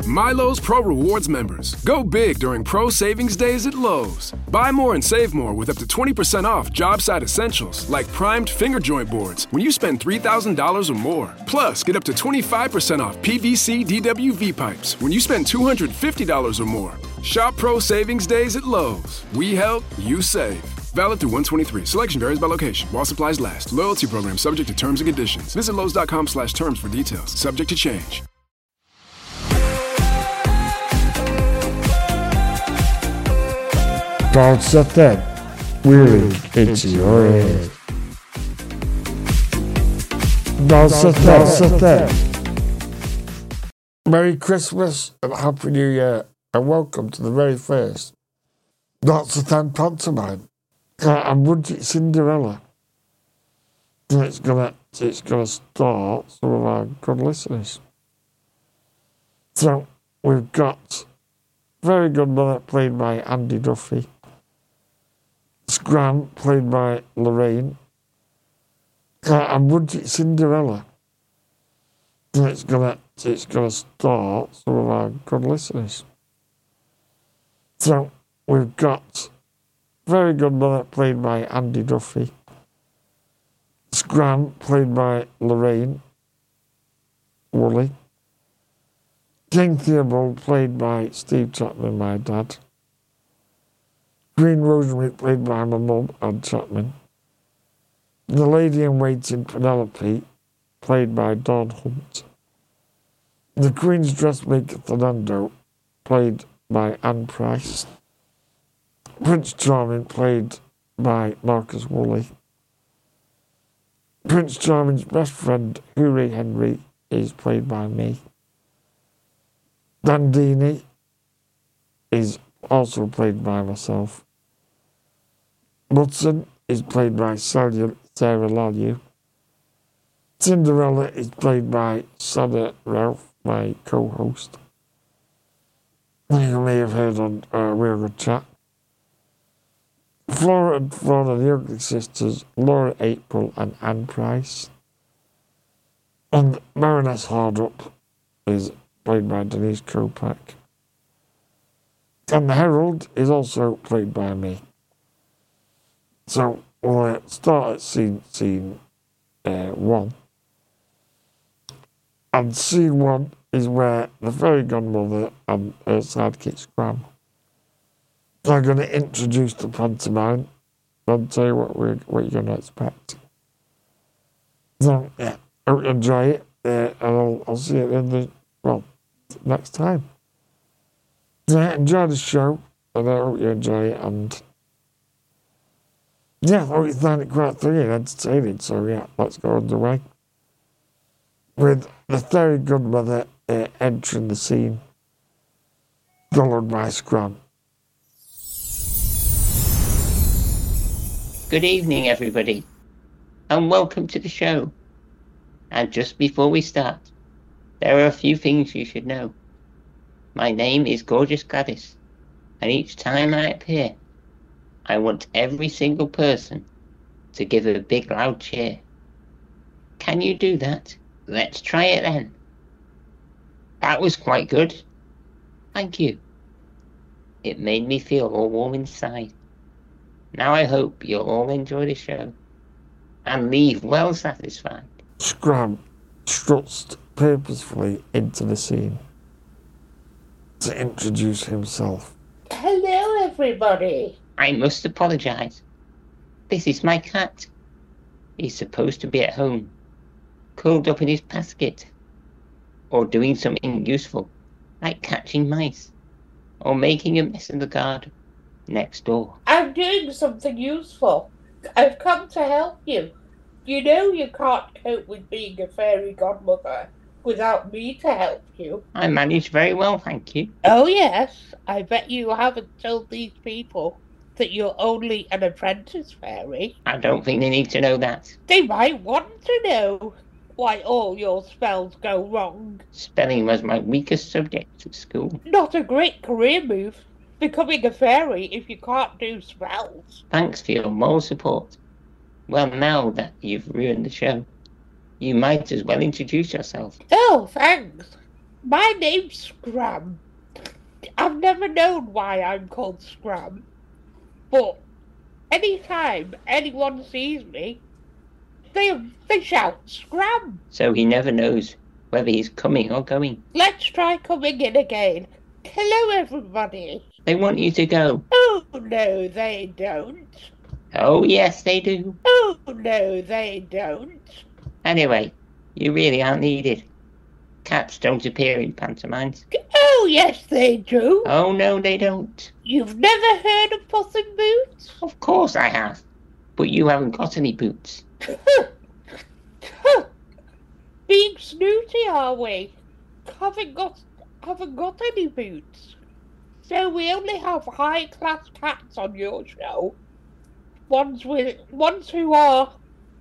Milo's Pro Rewards members. Go big during Pro Savings Days at Lowe's. Buy more and save more with up to 20% off job site essentials like primed finger joint boards when you spend $3,000 or more. Plus, get up to 25% off PVC DWV pipes when you spend $250 or more. Shop Pro Savings Days at Lowe's. We help, you save. Valid through 123. Selection varies by location. While supplies last. Loyalty program subject to terms and conditions. Visit Lowe's.com/terms for details. Subject to change. Don't set that really into your head. Don't set that. Merry Christmas and Happy New Year, and welcome to the very first Not So Than pantomime. I'm Budget Cinderella. And it's gonna start some of our good listeners. So we've got Very Good Mother played by Andy Duffy. Scram played by Lorraine. I'm Budget Cinderella. And it's gonna start some of our good listeners. So we've got Very Good Mother played by Andy Duffy. Scram played by Lorraine Woolley. King Theobald played by Steve Chapman, my dad. Green Rosemary played by my mum, Anne Chapman. The Lady in Waiting, Penelope, played by Dawn Hunt. The Queen's Dressmaker, Fernando, played by Anne Price. Prince Charming, played by Marcus Woolley. Prince Charming's best friend, Hooray Henry, is played by me. Dandini is also played by myself. Mutton is played by Sarah Lalu. Cinderella is played by Sada Ralph, my co-host. You may have heard on We're Good Chat. Flora and Fauna, the Ugly Sisters, Laura April and Anne Price. And Baroness Hardup is played by Denise Kopak. And the Herald is also played by me. So we'll start at scene 1. And scene 1 is where the fairy godmother and her sidekick Scram are going to introduce the pantomime and tell you what you're going to expect. So, yeah, I hope you enjoy it, and I'll see you at the end of, next time. So, yeah, enjoy the show, and I hope you enjoy it, and yeah, I hope you find it quite funny and entertaining, so yeah, let's go underway. With the fairy godmother entering the scene, followed by Scram. Good evening, everybody, and welcome to the show. And just before we start, there are a few things you should know. My name is Gorgeous Gladys, and each time I appear, I want every single person to give a big loud cheer. Can you do that? Let's try it then. That was quite good. Thank you. It made me feel all warm inside. Now I hope you'll all enjoy the show and leave well satisfied. Scram struts purposefully into the scene to introduce himself. Hello, everybody. I must apologise. This is my cat. He's supposed to be at home, curled up in his basket, or doing something useful, like catching mice, or making a mess in the garden next door. I'm doing something useful. I've come to help you. You know you can't cope with being a fairy godmother without me to help you. I manage very well, thank you. Oh yes, I bet you haven't told these people that you're only an apprentice fairy. I don't think they need to know that. They might want to know why all your spells go wrong. Spelling was my weakest subject at school. Not a great career move, becoming a fairy if you can't do spells. Thanks for your moral support. Well, now that you've ruined the show, you might as well introduce yourself. Oh, thanks. My name's Scram. I've never known why I'm called Scram, but anytime anyone sees me, they shout Scram. So he never knows whether he's coming or going. Let's try coming in again. Hello, everybody. They want you to go. Oh, no, they don't. Oh, yes, they do. Oh, no, they don't. Anyway, you really aren't needed. Cats don't appear in pantomimes. Oh, yes, they do. Oh, no, they don't. You've never heard of Puss in Boots? Of course I have. But you haven't got any boots. Being snooty, are we? Haven't got any boots. So we only have high-class cats on your show. Ones who are,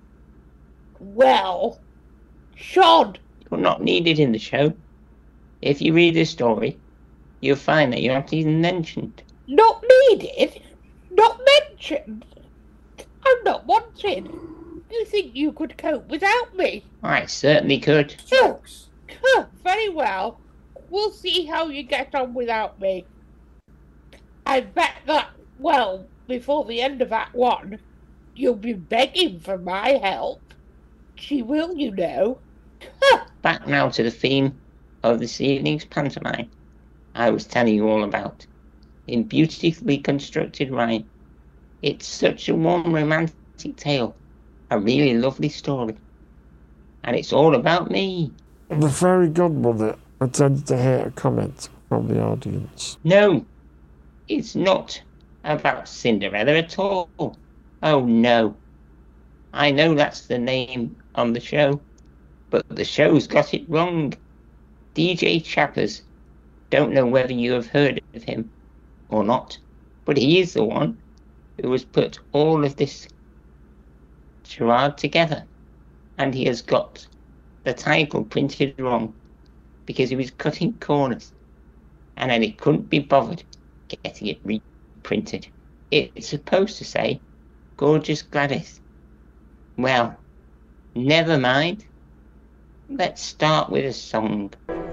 well, shod. You're not needed in the show. If you read this story, you'll find that you're not even mentioned. Not needed? Not mentioned? I'm not wanted. You think you could cope without me? I certainly could. Very well. We'll see how you get on without me. I bet that, well, before the end of Act 1, you'll be begging for my help. She will, you know. Back now to the theme of this evening's pantomime I was telling you all about, in beautifully constructed rhyme. It's such a warm, romantic tale, a really lovely story, and it's all about me. The fairy godmother pretends to hear a comment from the audience. No, it's not about Cinderella at all. Oh no. I know that's the name on the show, but the show's got it wrong. DJ Chappers, don't know whether you have heard of him or not, but he is the one who has put all of this charade together, and he has got the title printed wrong because he was cutting corners and then he couldn't be bothered getting it reprinted. It's supposed to say Gorgeous Gladys. Well, never mind. Let's start with a song.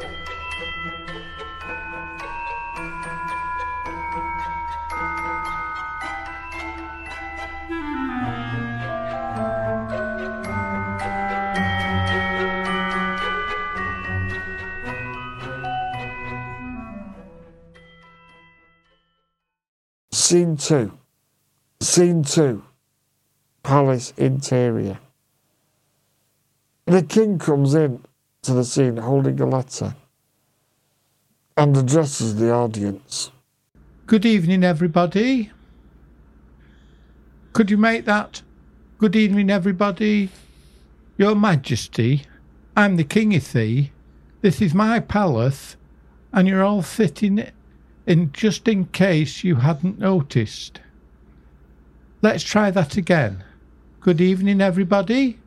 Scene 2. Scene 2. Palace interior. The king comes in to the scene holding a letter and addresses the audience. Good evening, everybody. Could you make that? Good evening, everybody. Your Majesty, I'm the King of Thee. This is my palace, and you're all sitting in just in case you hadn't noticed. Let's try that again. Good evening, everybody.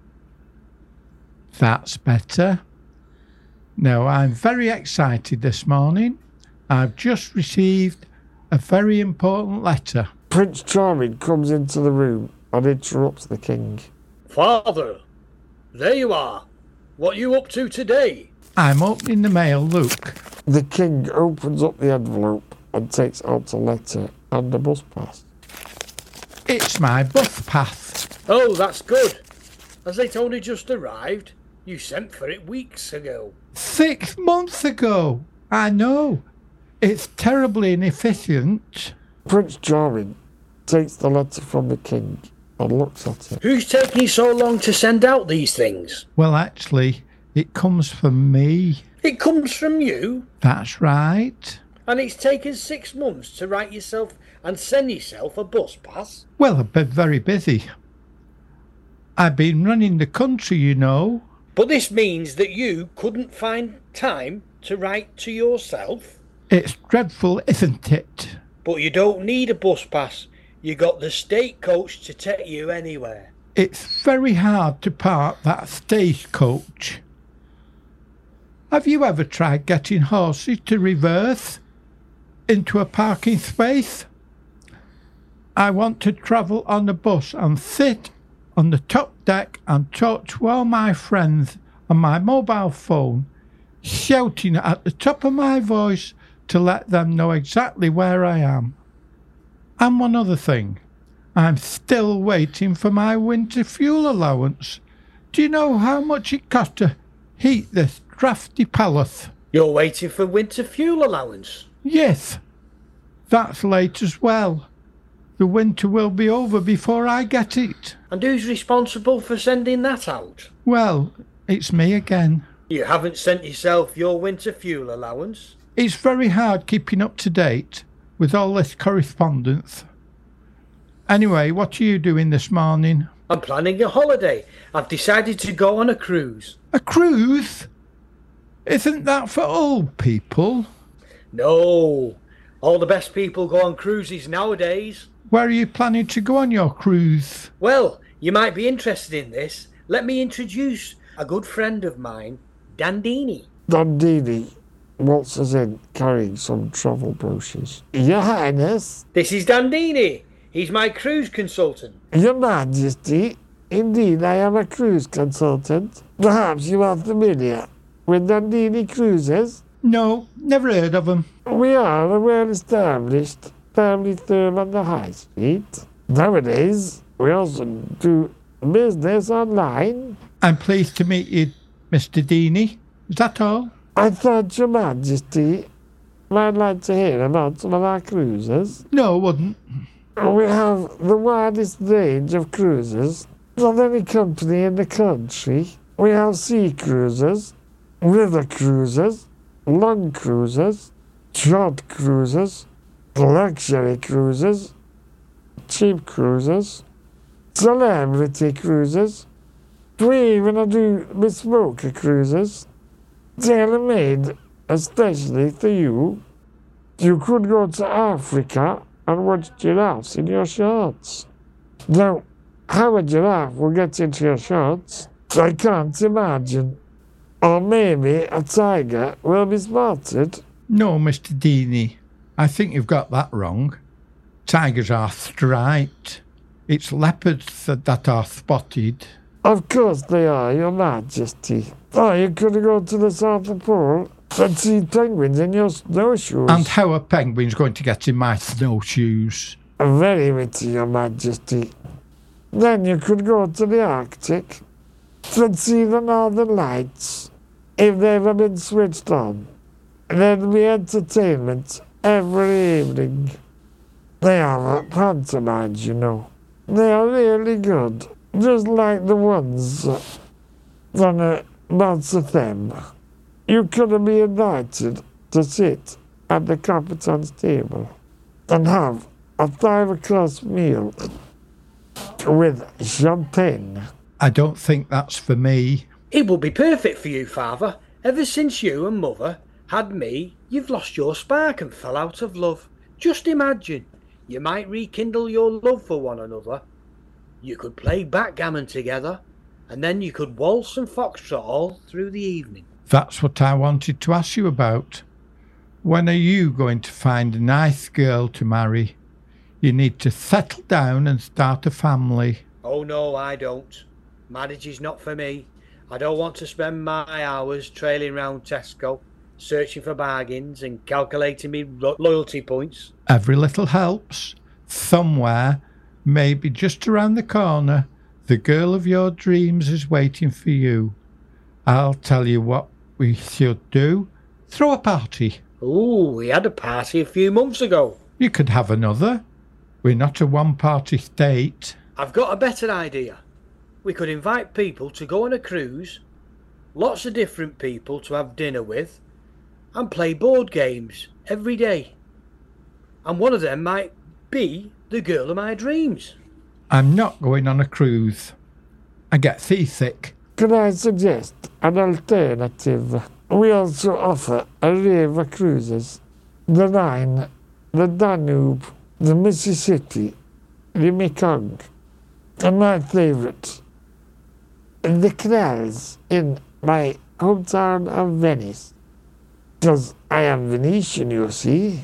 That's better. Now, I'm very excited this morning. I've just received a very important letter. Prince Charming comes into the room and interrupts the king. Father, there you are. What are you up to today? I'm opening the mail, look. The king opens up the envelope and takes out a letter and a bus pass. It's my bus pass. Oh, that's good. Has it only just arrived? You sent for it weeks ago. 6 months ago. I know. It's terribly inefficient. Prince Charming takes the letter from the king and looks at it. Who's taking you so long to send out these things? Well, actually, it comes from me. It comes from you? That's right. And it's taken 6 months to write yourself and send yourself a bus pass? Well, I've been very busy. I've been running the country, you know. But this means that you couldn't find time to write to yourself? It's dreadful, isn't it? But you don't need a bus pass. You got the stagecoach to take you anywhere. It's very hard to park that stagecoach. Have you ever tried getting horses to reverse into a parking space? I want to travel on the bus and sit on the top deck and talk to all my friends on my mobile phone shouting at the top of my voice to let them know exactly where I am. And one other thing, I'm still waiting for my winter fuel allowance. Do you know how much it cost to heat this drafty palace? You're waiting for winter fuel allowance? Yes, that's late as well. The winter will be over before I get it. And who's responsible for sending that out? Well, it's me again. You haven't sent yourself your winter fuel allowance? It's very hard keeping up to date with all this correspondence. Anyway, what are you doing this morning? I'm planning a holiday. I've decided to go on a cruise. A cruise? Isn't that for old people? No. All the best people go on cruises nowadays. Where are you planning to go on your cruise? Well, you might be interested in this. Let me introduce a good friend of mine, Dandini. Dandini waltzes in carrying some travel brochures. Your Highness, This is Dandini. He's my cruise consultant. Your Majesty, indeed I am a cruise consultant. Perhaps you are familiar with Dandini Cruises? No, never heard of them. We are a well-established family firm on the high street. Nowadays, we also do business online. I'm pleased to meet you, Mr. Deeney. Is that all? I thought Your Majesty might like to hear about some of our cruises. No, I wouldn't. We have the widest range of cruises of any company in the country. We have sea cruises, river cruises, long cruises, short cruises, luxury cruises, cheap cruises, celebrity cruises. We even do bespoke cruises, tailor-made especially for you. You could go to Africa and watch giraffes in your shorts. Now, how a giraffe will get into your shorts, I can't imagine. Or maybe a tiger will be spotted. No, Mr. Deeney. I think you've got that wrong. Tigers are striped. It's leopards that are spotted. Of course they are, Your Majesty. Or you could go to the South Pole and see penguins in your snowshoes. And how are penguins going to get in my snowshoes? Very witty, Your Majesty. Then you could go to the Arctic and see the Northern Lights if they've ever been switched on. There'd be entertainment every evening. They are pantomimes, you know. They are really good, just like the ones on Mount Them. You could be invited to sit at the captain's table and have a 5-course meal with champagne. I don't think that's for me. It will be perfect for you, Father. Ever since you and Mother had me, you've lost your spark and fell out of love. Just imagine, you might rekindle your love for one another. You could play backgammon together, and then you could waltz and foxtrot all through the evening. That's what I wanted to ask you about. When are you going to find a nice girl to marry? You need to settle down and start a family. Oh no, I don't. Marriage is not for me. I don't want to spend my hours trailing round Tesco, searching for bargains and calculating me loyalty points. Every little helps. Somewhere, maybe just around the corner, the girl of your dreams is waiting for you. I'll tell you what we should do. Throw a party. Ooh, we had a party a few months ago. You could have another. We're not a one-party state. I've got a better idea. We could invite people to go on a cruise, lots of different people to have dinner with, and play board games every day. And one of them might be the girl of my dreams. I'm not going on a cruise. I get seasick. Can I suggest an alternative? We also offer a river cruises. The Rhine, the Danube, the Mississippi, the Mekong, and my favourite, the canals in my hometown of Venice. Because I am Venetian, you see.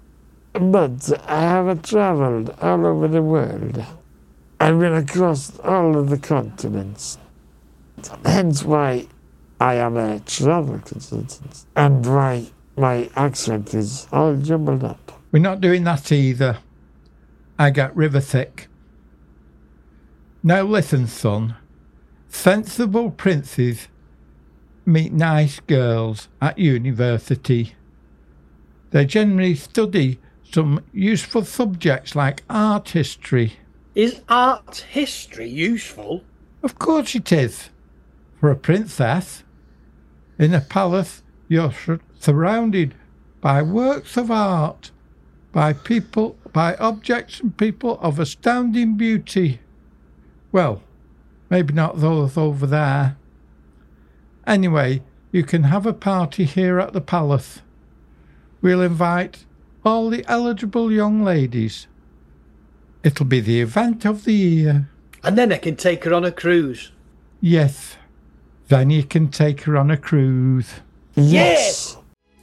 But I have travelled all over the world. I've been across all of the continents. Hence why I am a travel consultant, and my accent is all jumbled up. We're not doing that either. I got river thick. Now listen, son. Sensible princes meet nice girls at university. They generally study some useful subjects like art history. Is art history useful? Of course it is. For a princess. In a palace, you're surrounded by works of art, by people, by objects and people of astounding beauty. Well, maybe not those over there. Anyway, you can have a party here at the palace. We'll invite all the eligible young ladies. It'll be the event of the year. And then I can take her on a cruise. Yes. Then you can take her on a cruise. Yes!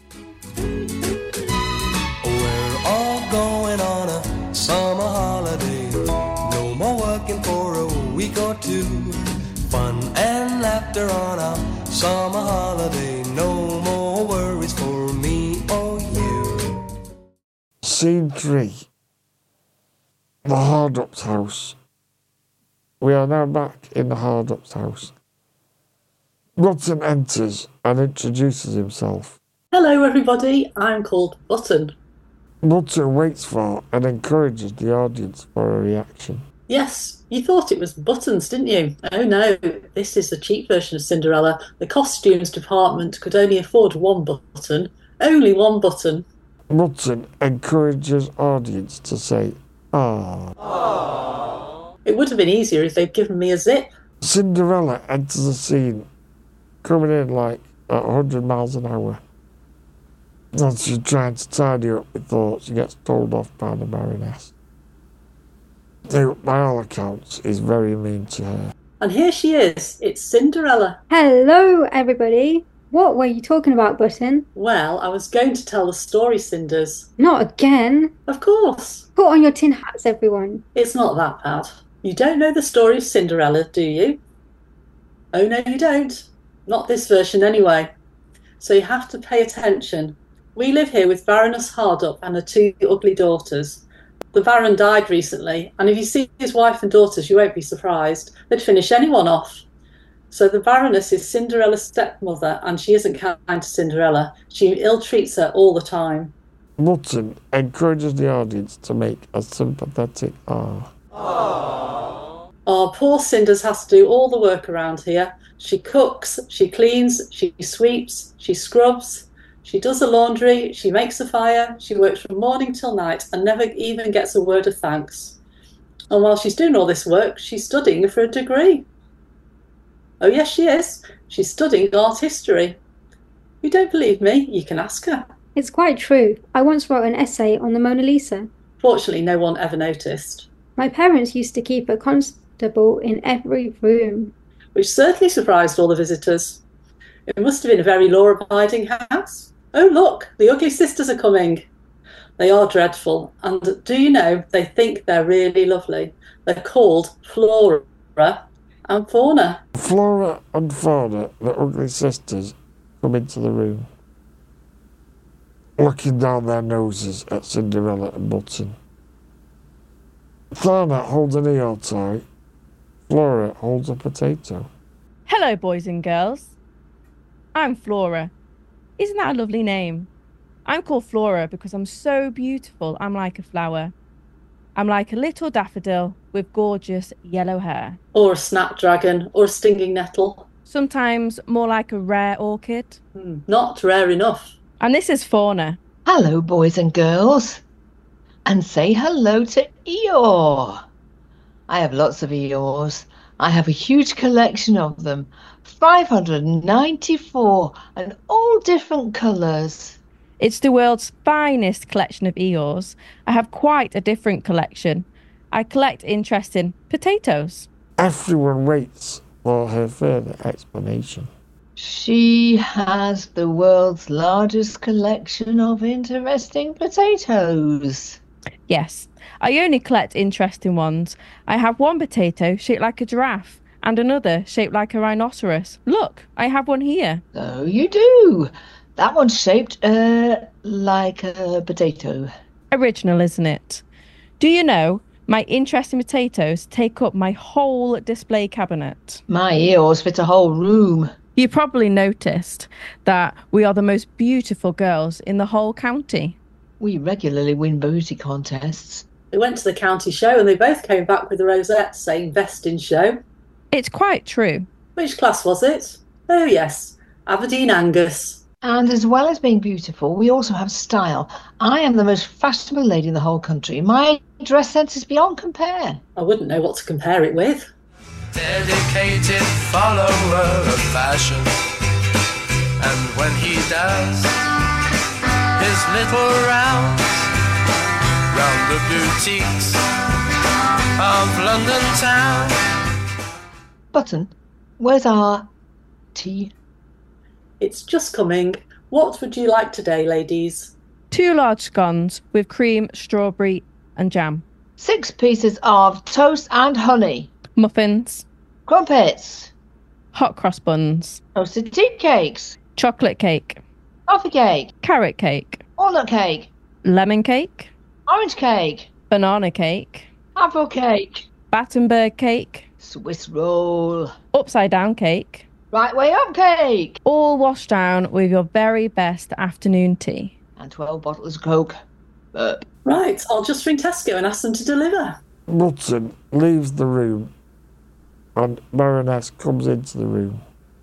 We're all going on a summer holiday. No more working for a week or two. Fun and laughter on our summer holiday. No more worries for me or you. Scene 3. The Hardups house. We are now back in the Hardups house. Button enters and introduces himself. Hello everybody, I'm called Button. Button waits for and encourages the audience for a reaction. Yes, you thought it was Buttons, didn't you? Oh no, this is the cheap version of Cinderella. The costumes department could only afford one button. Only one button. Button encourages audience to say, "Ah." It would have been easier if they'd given me a zip. Cinderella enters the scene, coming in like at 100 miles an hour. As she's trying to tidy up with thoughts, she gets told off by the Baroness, who, by all accounts, is very mean to her. And here she is, it's Cinderella. Hello, everybody. What were you talking about, Button? Well, I was going to tell the story, Cinders. Not again. Of course. Put on your tin hats, everyone. It's not that bad. You don't know the story of Cinderella, do you? Oh no, you don't. Not this version anyway. So you have to pay attention. We live here with Baroness Hardup and her 2 ugly daughters. The Baron died recently, and if you see his wife and daughters, you won't be surprised. They'd finish anyone off. So the Baroness is Cinderella's stepmother, and she isn't kind to Cinderella. She ill-treats her all the time. Button encourages the audience to make a sympathetic "ah." Oh, poor Cinders has to do all the work around here. She cooks, she cleans, she sweeps, she scrubs, she does the laundry, she makes a fire, she works from morning till night and never even gets a word of thanks. And while she's doing all this work, she's studying for a degree. Oh yes, she is. She's studying art history. You don't believe me? You can ask her. It's quite true. I once wrote an essay on the Mona Lisa. Fortunately, no one ever noticed. My parents used to keep a constable in every room. Which certainly surprised all the visitors. It must have been a very law-abiding house. Oh look, the ugly sisters are coming. They are dreadful, and do you know, they think they're really lovely. They're called Flora and Fauna. Flora and Fauna, the ugly sisters, come into the room, looking down their noses at Cinderella and Button. Fauna holds an Eeyore toy. Flora holds a potato. Hello, boys and girls. I'm Flora. Isn't that a lovely name? I'm called Flora because I'm so beautiful. I'm like a flower. I'm like a little daffodil with gorgeous yellow hair. Or a snapdragon, or a stinging nettle. Sometimes more like a rare orchid. Not rare enough. And this is Fauna. Hello, boys and girls. And say hello to Eeyore. I have lots of Eeyores. I have a huge collection of them. 594 and all different colours. It's the world's finest collection of Eeyores. I have quite a different collection. I collect interesting potatoes. Everyone waits for her further explanation. She has the world's largest collection of interesting potatoes. Yes, I only collect interesting ones. I have one potato shaped like a giraffe, and another shaped like a rhinoceros. Look, I have one here. So you do. That one's shaped like a potato. Original, isn't it? Do you know, my interest in potatoes take up my whole display cabinet. My ears fit a whole room. You probably noticed that we are the most beautiful girls in the whole county. We regularly win beauty contests. They went to the county show and they both came back with a rosette saying Best in Show. It's quite true. Which class was it? Oh yes, Aberdeen Angus. And as well as being beautiful, we also have style. I am the most fashionable lady in the whole country. My dress sense is beyond compare. I wouldn't know what to compare it with. Dedicated follower of fashion. And when he does his little rounds round the boutiques of London town. Button, where's our tea? It's just coming. What would you like today, ladies? 2 large scones with cream, strawberry and jam. 6 pieces of toast and honey. Muffins. Crumpets. Hot cross buns. Toasted tea cakes. Chocolate cake. Coffee cake. Carrot cake. Walnut cake. Lemon cake. Orange cake. Banana cake. Apple cake. Battenberg cake. Swiss roll. Upside down cake. Right way up cake. All washed down with your very best afternoon tea. And 12 bottles of Coke. Burp. Right, I'll just ring Tesco and ask them to deliver. Mutton leaves the room and Baroness comes into the room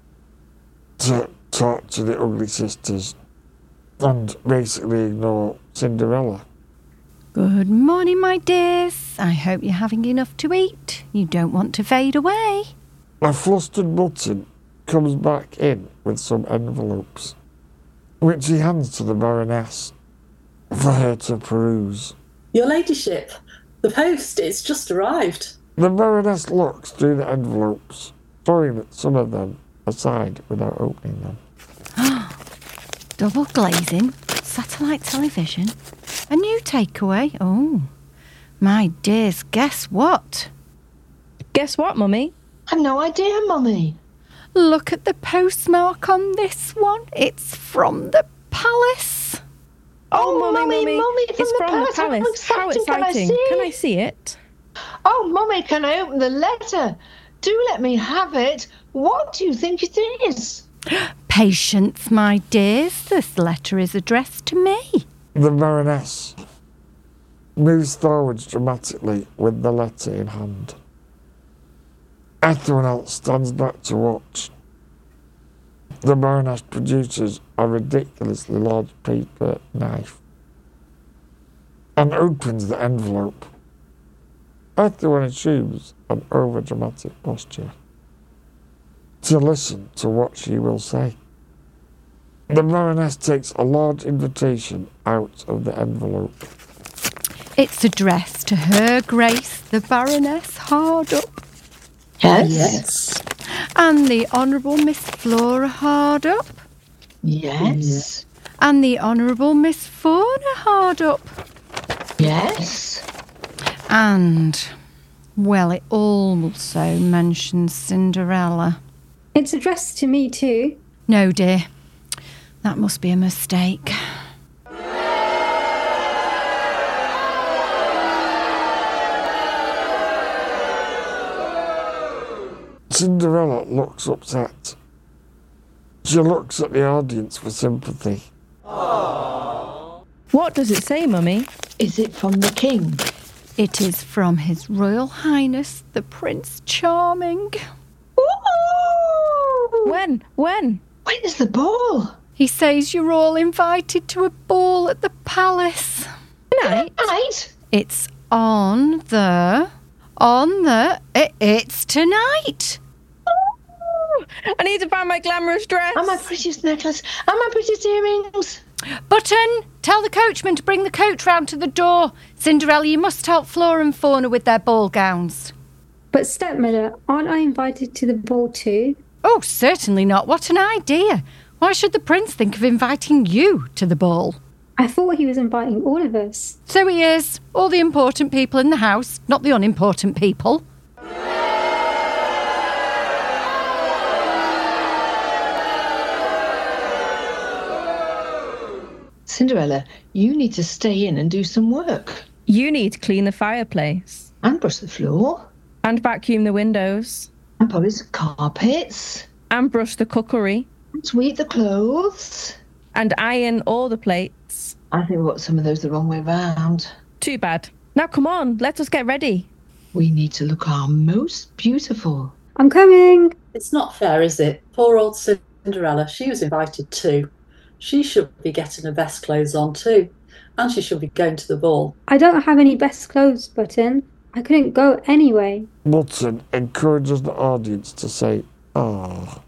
to talk to the ugly sisters and basically ignore Cinderella. Good morning, my dears. I hope you're having enough to eat. You don't want to fade away. A flustered Mutton comes back in with some envelopes, which he hands to the Baroness for her to peruse. Your ladyship, the post, it's just arrived. The Baroness looks through the envelopes, throwing some of them aside without opening them. Double glazing, satellite television, a new takeaway. Oh, my dears, guess what? Guess what, Mummy? I've no idea, Mummy. Look at the postmark on this one. It's from the palace. Oh, Mummy. It's from the palace. How exciting. Can I see it? Oh, Mummy, can I open the letter? Do let me have it. What do you think it is? Patience, my dears. This letter is addressed to me. The Baroness moves forwards dramatically with the letter in hand. Everyone else stands back to watch. The Baroness produces a ridiculously large paper knife and opens the envelope. Everyone assumes an overdramatic posture to listen to what she will say. The Baroness takes a large invitation out of the envelope. It's addressed to Her Grace the Baroness Hardup. Yes. And the Honourable Miss Flora Hardup. Yes. And the Honourable Miss Fauna Hardup. Yes. And, well, it also mentions Cinderella. It's addressed to me too. No, dear. That must be a mistake. Cinderella looks upset. She looks at the audience for sympathy. What does it say, Mummy? Is it from the king? It is from His Royal Highness, the Prince Charming. Ooh! When? When is the ball? He says you're all invited to a ball at the palace. Tonight? It's it's tonight. I need to find my glamorous dress. And my prettiest necklace. And my prettiest earrings. Button, tell the coachman to bring the coach round to the door. Cinderella, you must help Flora and Fauna with their ball gowns. But stepmother, aren't I invited to the ball too? Oh, certainly not. What an idea. Why should the prince think of inviting you to the ball? I thought he was inviting all of us. So he is. All the important people in the house, not the unimportant people. Cinderella, you need to stay in and do some work. You need to clean the fireplace. And brush the floor. And vacuum the windows. And polish the carpets. And brush the cookery. And sweep the clothes. And iron all the plates. I think we got some of those the wrong way round. Too bad. Now come on, let us get ready. We need to look our most beautiful. I'm coming. It's not fair, is it? Poor old Cinderella, she was invited too. She should be getting her best clothes on too. And she should be going to the ball. I don't have any best clothes, Button. I couldn't go anyway. Button encourages the audience to say, "Ah."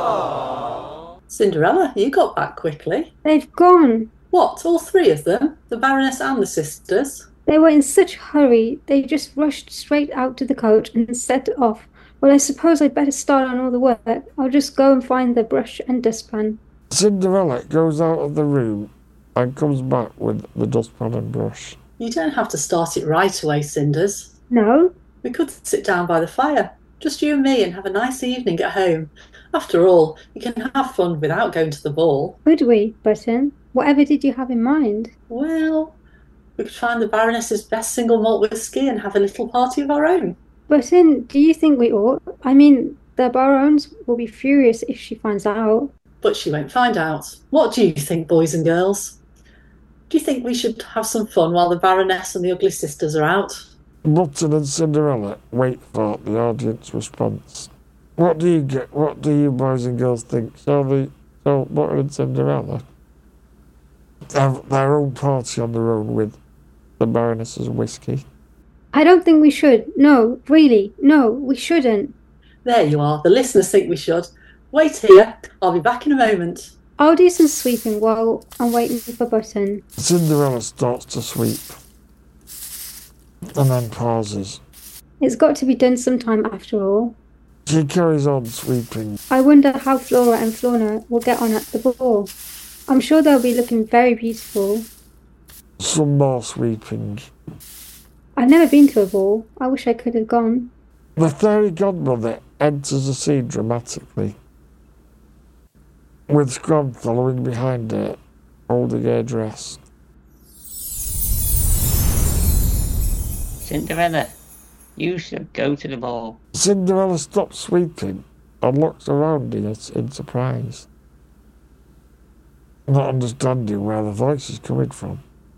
Cinderella, you got back quickly. They've gone. What, all three of them? The Baroness and the sisters? They were in such a hurry, they just rushed straight out to the coach and set off. Well, I suppose I'd better start on all the work. I'll just go and find the brush and dustpan. Cinderella goes out of the room and comes back with the dustpan and brush. You don't have to start it right away, Cinders. No? We could sit down by the fire, just you and me, and have a nice evening at home. After all, you can have fun without going to the ball. Could we, Button? Whatever did you have in mind? Well, we could find the Baroness's best single malt whisky and have a little party of our own. Button, do you think we ought? I mean, the Barons will be furious if she finds out. But she won't find out. What do you think, boys and girls? Do you think we should have some fun while the Baroness and the ugly sisters are out? Button and Cinderella wait for the audience response. What do you boys and girls think? Shall Button and Cinderella have their own party on their own with the Baroness's whiskey? I don't think we should. No, really. No, we shouldn't. There you are. The listeners think we should. Wait here. I'll be back in a moment. I'll do some sweeping while I'm waiting for Button. Cinderella starts to sweep and then pauses. It's got to be done sometime after all. She carries on sweeping. I wonder how Flora and Fauna will get on at the ball. I'm sure they'll be looking very beautiful. Some more sweeping. I've never been to a ball. I wish I could have gone. The fairy godmother enters the scene dramatically, with Scrub following behind her, holding her dress. Cinderella, you should go to the ball. Cinderella stops sweeping and looks around in surprise, not understanding where the voice is coming from.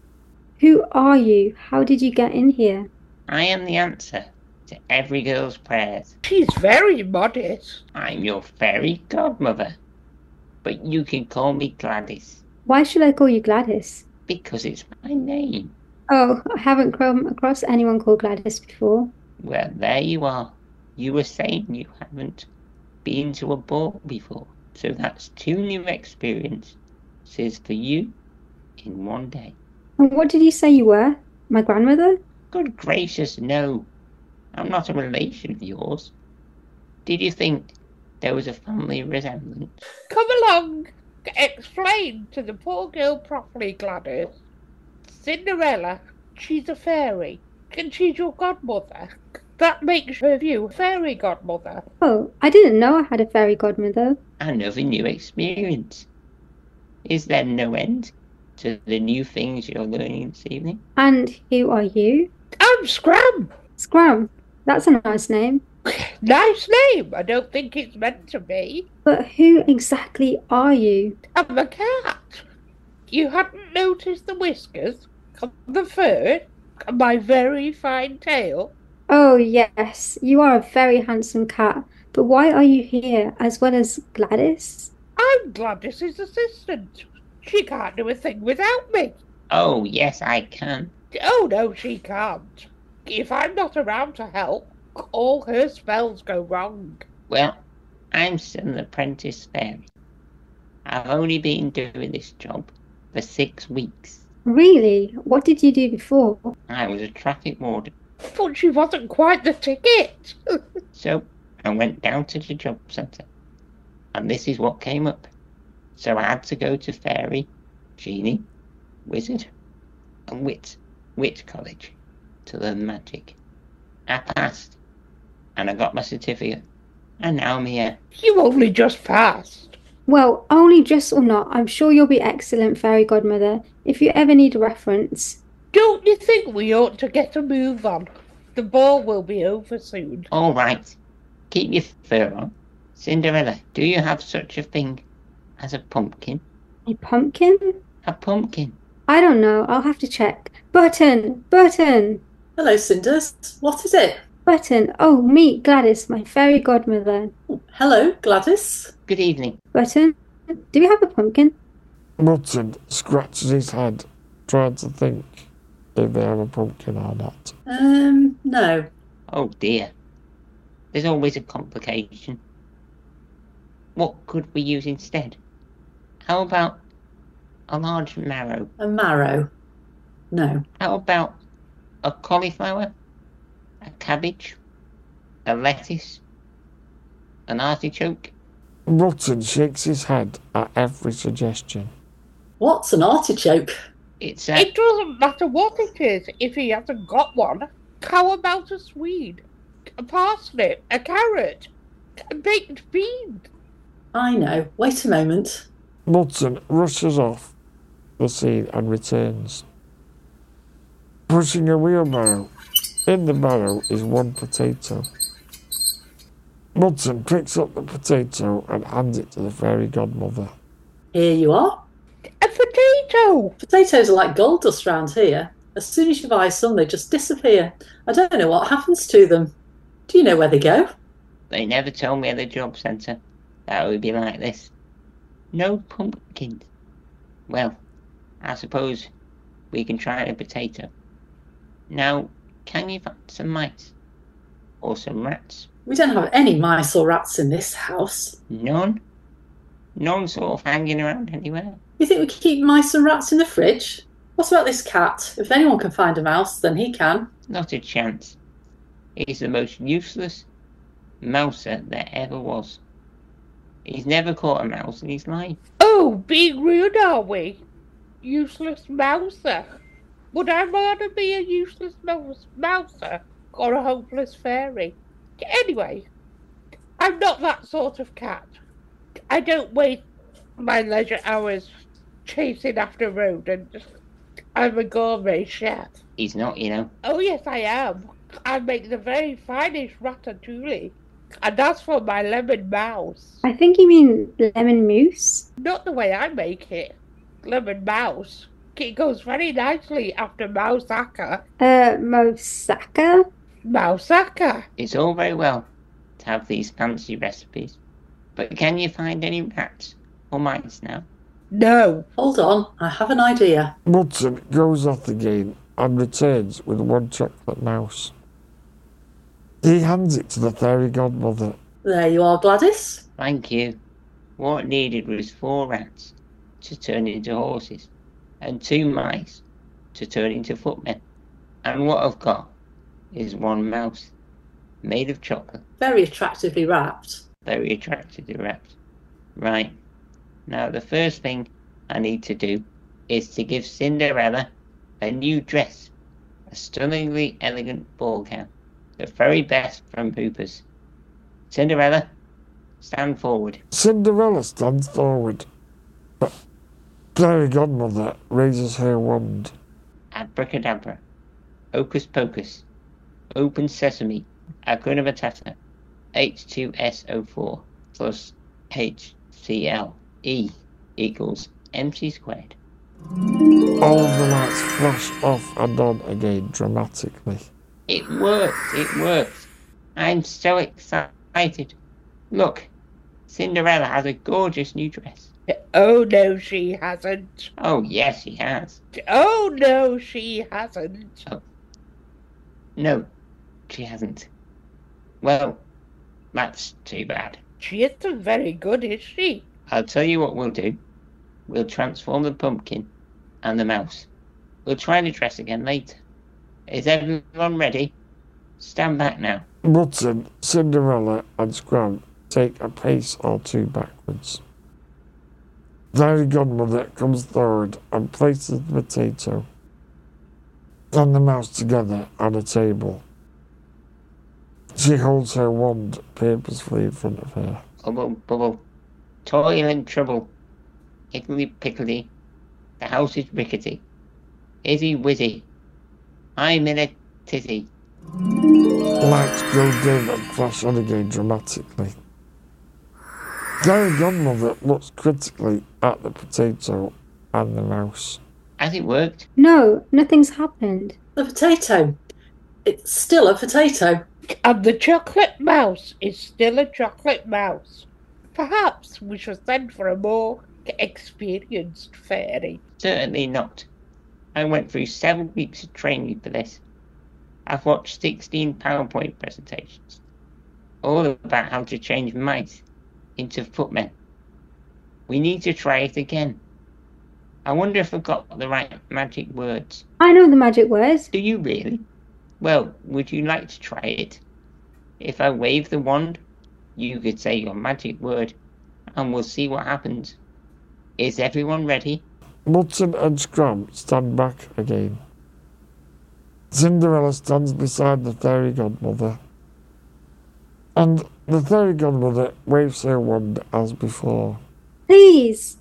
Who are you? How did you get in here? I am the answer to every girl's prayers. She's very modest. I'm your fairy godmother, but you can call me Gladys. Why should I call you Gladys? Because it's my name. Oh, I haven't come across anyone called Gladys before. Well, there you are. You were saying you haven't been to a ball before, so that's 2 new experiences for you in one day. And what did you say you were? My grandmother? Good gracious, no. I'm not a relation of yours. Did you think there was a family resemblance? Come along. Explain to the poor girl properly, Gladys. Cinderella, she's a fairy, and she's your godmother. That makes her you a fairy godmother. Oh, I didn't know I had a fairy godmother. Another new experience. Is there no end to the new things you're learning this evening? And who are you? I'm Scram. Scram. That's a nice name. Nice name. I don't think it's meant to be. But who exactly are you? I'm a cat. You hadn't noticed the whiskers, the fur, and my very fine tail? Oh, yes. You are a very handsome cat. But why are you here, as well as Gladys? I'm Gladys's assistant. She can't do a thing without me. Oh, yes, I can. Oh, no, she can't. If I'm not around to help, all her spells go wrong. Well, I'm still an apprentice fairy. I've only been doing this job for 6 weeks. Really? What did you do before? I was a traffic warden. But she wasn't quite the ticket. So I went down to the job centre, and this is what came up. So I had to go to fairy, genie, wizard, and witch college to learn magic. I passed, and I got my certificate, and now I'm here. You only just passed. Well, only just or not, I'm sure you'll be excellent, Fairy Godmother, if you ever need a reference. Don't you think we ought to get a move on? The ball will be over soon. All right. Keep your fur on. Cinderella, do you have such a thing as a pumpkin? A pumpkin? A pumpkin. I don't know. I'll have to check. Button! Button! Hello, Cinders. What is it? Button. Oh, meet Gladys, my fairy godmother. Hello, Gladys. Good evening. Button, do you have a pumpkin? Button scratches his head, trying to think if they have a pumpkin or not. No. Oh dear. There's always a complication. What could we use instead? How about a large marrow? A marrow? No. How about a cauliflower? A cabbage? A lettuce? An artichoke? Button shakes his head at every suggestion. What's an artichoke? It doesn't matter what it is if he hasn't got one. How about a swede? A parsnip? A carrot? A baked bean? I know. Wait a moment. Button rushes off the scene and returns, pushing a wheelbarrow. In the barrow is one potato. Button picks up the potato and hands it to the fairy godmother. Here you are. A potato! Potatoes are like gold dust round here. As soon as you buy some, they just disappear. I don't know what happens to them. Do you know where they go? They never told me at the job centre that it would be like this. No pumpkins. Well, I suppose we can try a potato. Now, can you find some mice? Or some rats? We don't have any mice or rats in this house. None? None sort of hanging around anywhere? You think we could keep mice and rats in the fridge? What about this cat? If anyone can find a mouse, then he can. Not a chance. He's the most useless mouser there ever was. He's never caught a mouse in his life. Oh, being rude, are we? Useless mouser. Would I rather be a useless mouser or a hopeless fairy? Anyway, I'm not that sort of cat. I don't waste my leisure hours chasing after rodents. I'm a gourmet chef. He's not, you know. Oh, yes, I am. I make the very finest ratatouille. And that's for my lemon mouse. I think you mean lemon mousse? Not the way I make it. Lemon mouse. It goes very nicely after moussaka. Moussaka? Moussaka. It's all very well to have these fancy recipes, but can you find any rats or mice now? No. Hold on, I have an idea. Button goes off again and returns with one chocolate mouse. He hands it to the fairy godmother. There you are, Gladys. Thank you. What needed was 4 rats to turn into horses, and 2 mice to turn into footmen. And what I've got is 1 mouse, made of chocolate. Very attractively wrapped. Very attractively wrapped. Right. Now the first thing I need to do is to give Cinderella a new dress. A stunningly elegant ball gown. The very best from Hooper's. Cinderella, stand forward. Cinderella stands forward, but fairy godmother raises her wand. Abracadabra. Hocus pocus. Open sesame. Hakuna Matata. H2SO4 plus HCl. E equals MC squared. All the lights flash off and on again dramatically. It worked, it worked. I'm so excited. Look, Cinderella has a gorgeous new dress. Oh, no, she hasn't. Oh, yes, she has. Oh, no, she hasn't. Oh. No, she hasn't. Well, that's too bad. She isn't very good, is she? I'll tell you what we'll do. We'll transform the pumpkin and the mouse. We'll try the dress again later. Is everyone ready? Stand back now. Button, Cinderella and Scram take a pace or 2 backwards. Fairy godmother comes forward and places the potato and the mouse together on a table. She holds her wand purposefully in front of her. Bubble, bubble. Toil and trouble. Higgly pickledy. The house is rickety. Izzy wizzy. I'm in a tizzy. Lights go dim and flash on again dramatically. Fairy Godmother looks critically at the potato and the mouse. Has it worked? No, nothing's happened. The potato. It's still a potato. And the chocolate mouse is still a chocolate mouse. Perhaps we should send for a more experienced fairy. Certainly not. I went through 7 weeks of training for this. I've watched 16 PowerPoint presentations, all about how to change mice into footmen. We need to try it again. I wonder if I've got the right magic words. I know the magic words. Do you really? Well, would you like to try it? If I wave the wand, you could say your magic word, and we'll see what happens. Is everyone ready? Mutton and Scram stand back again. Cinderella stands beside the Fairy Godmother, and the Fairy Godmother waves her wand as before. Please.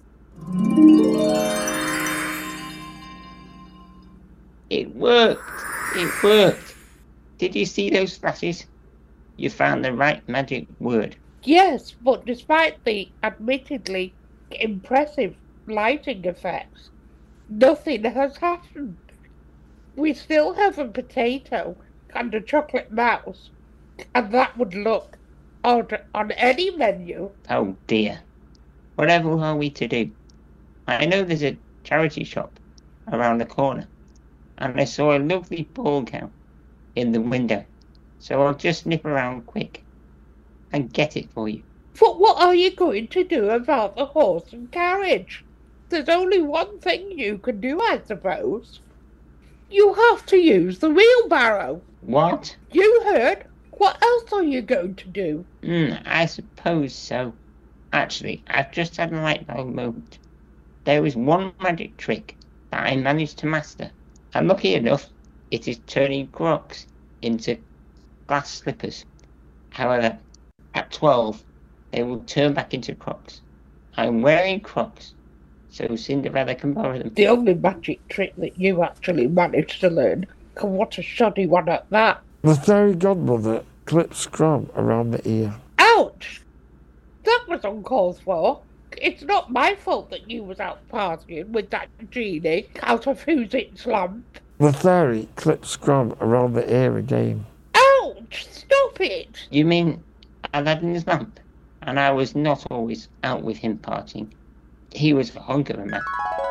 It worked! It worked! Did you see those flashes? You found the right magic word. Yes, but despite the admittedly impressive lighting effects, nothing has happened. We still have a potato and a chocolate mouse, and that would look odd on any menu. Oh dear. Whatever are we to do? I know there's a charity shop around the corner, and I saw a lovely ball gown in the window, so I'll just nip around quick and get it for you. But what are you going to do about the horse and carriage? There's only one thing you can do, I suppose. You have to use the wheelbarrow. What? You heard. What else are you going to do? I suppose so. Actually, I've just had a light bulb moment. There was one magic trick that I managed to master, and lucky enough, it is turning Crocs into glass slippers. However, at 12, they will turn back into Crocs. I'm wearing Crocs, so Cinderella can borrow them. The only magic trick that you actually managed to learn, and what a shoddy one at that. The Fairy Godmother clips Scram around the ear. Ouch! That was uncalled for. It's not my fault that you was out partying with that genie out of who's its lamp. The fairy clips Scram around the ear again. Ouch! Stop it! You mean Aladdin's lamp? And I was not always out with him partying. He was a hunk of a man.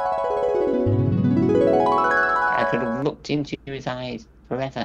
I could have looked into his eyes forever.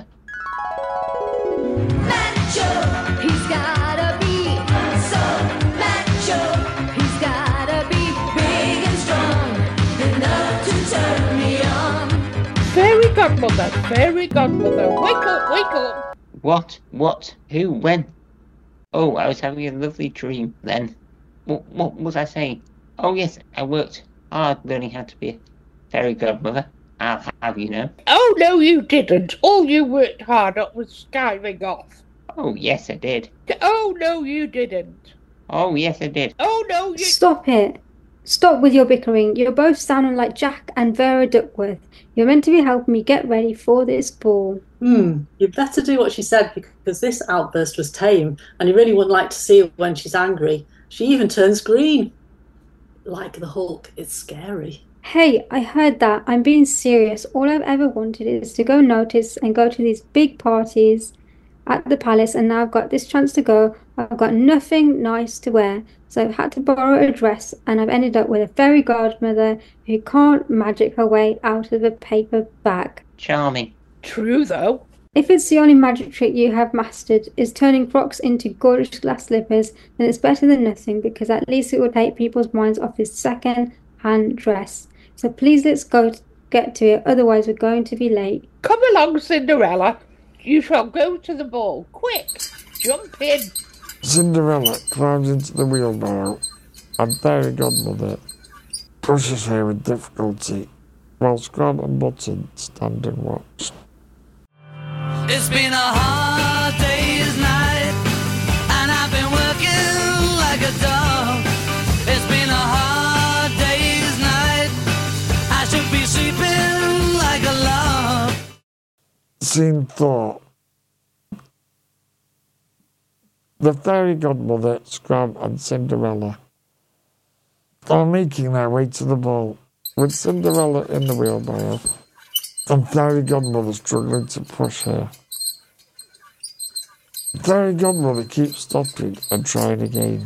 Macho, he's gotta be so macho. He's gotta be big and strong enough to turn me on. Fairy Godmother, wake up! What? Who? When? Oh, I was having a lovely dream then. What was I saying? Oh yes, I worked hard learning how to be a fairy godmother. I'll have you know. Oh no, you didn't. All you worked hard at was skiving off. Oh yes, I did. Oh no, you didn't. Oh yes, I did. Oh no, you... Stop it. Stop with your bickering. You're both sounding like Jack and Vera Duckworth. You're meant to be helping me get ready for this ball. You'd better do what she said, because this outburst was tame, and you really wouldn't like to see her when she's angry. She even turns green. Like the Hulk, it's scary. Hey, I heard that. I'm being serious. All I've ever wanted is to go notice and go to these big parties at the palace, and now I've got this chance to go. I've got nothing nice to wear, so I've had to borrow a dress, and I've ended up with a fairy godmother who can't magic her way out of a paper bag. Charming. True, though. If it's the only magic trick you have mastered is turning Crocs into gorgeous glass slippers, then it's better than nothing, because at least it will take people's minds off this second-hand dress. So please let's go get to it, otherwise we're going to be late. Come along, Cinderella. You shall go to the ball. Quick, jump in. Cinderella climbs into the wheelbarrow, and Fairy Godmother pushes her with difficulty, while Scram and Mutton stand and watch. It's been a hard day's night, and I've been working like a dog. It's Scene 4. The fairy godmother, Scram, and Cinderella are making their way to the ball, with Cinderella in the wheelbarrow and fairy godmother struggling to push her. Fairy godmother keeps stopping and trying again.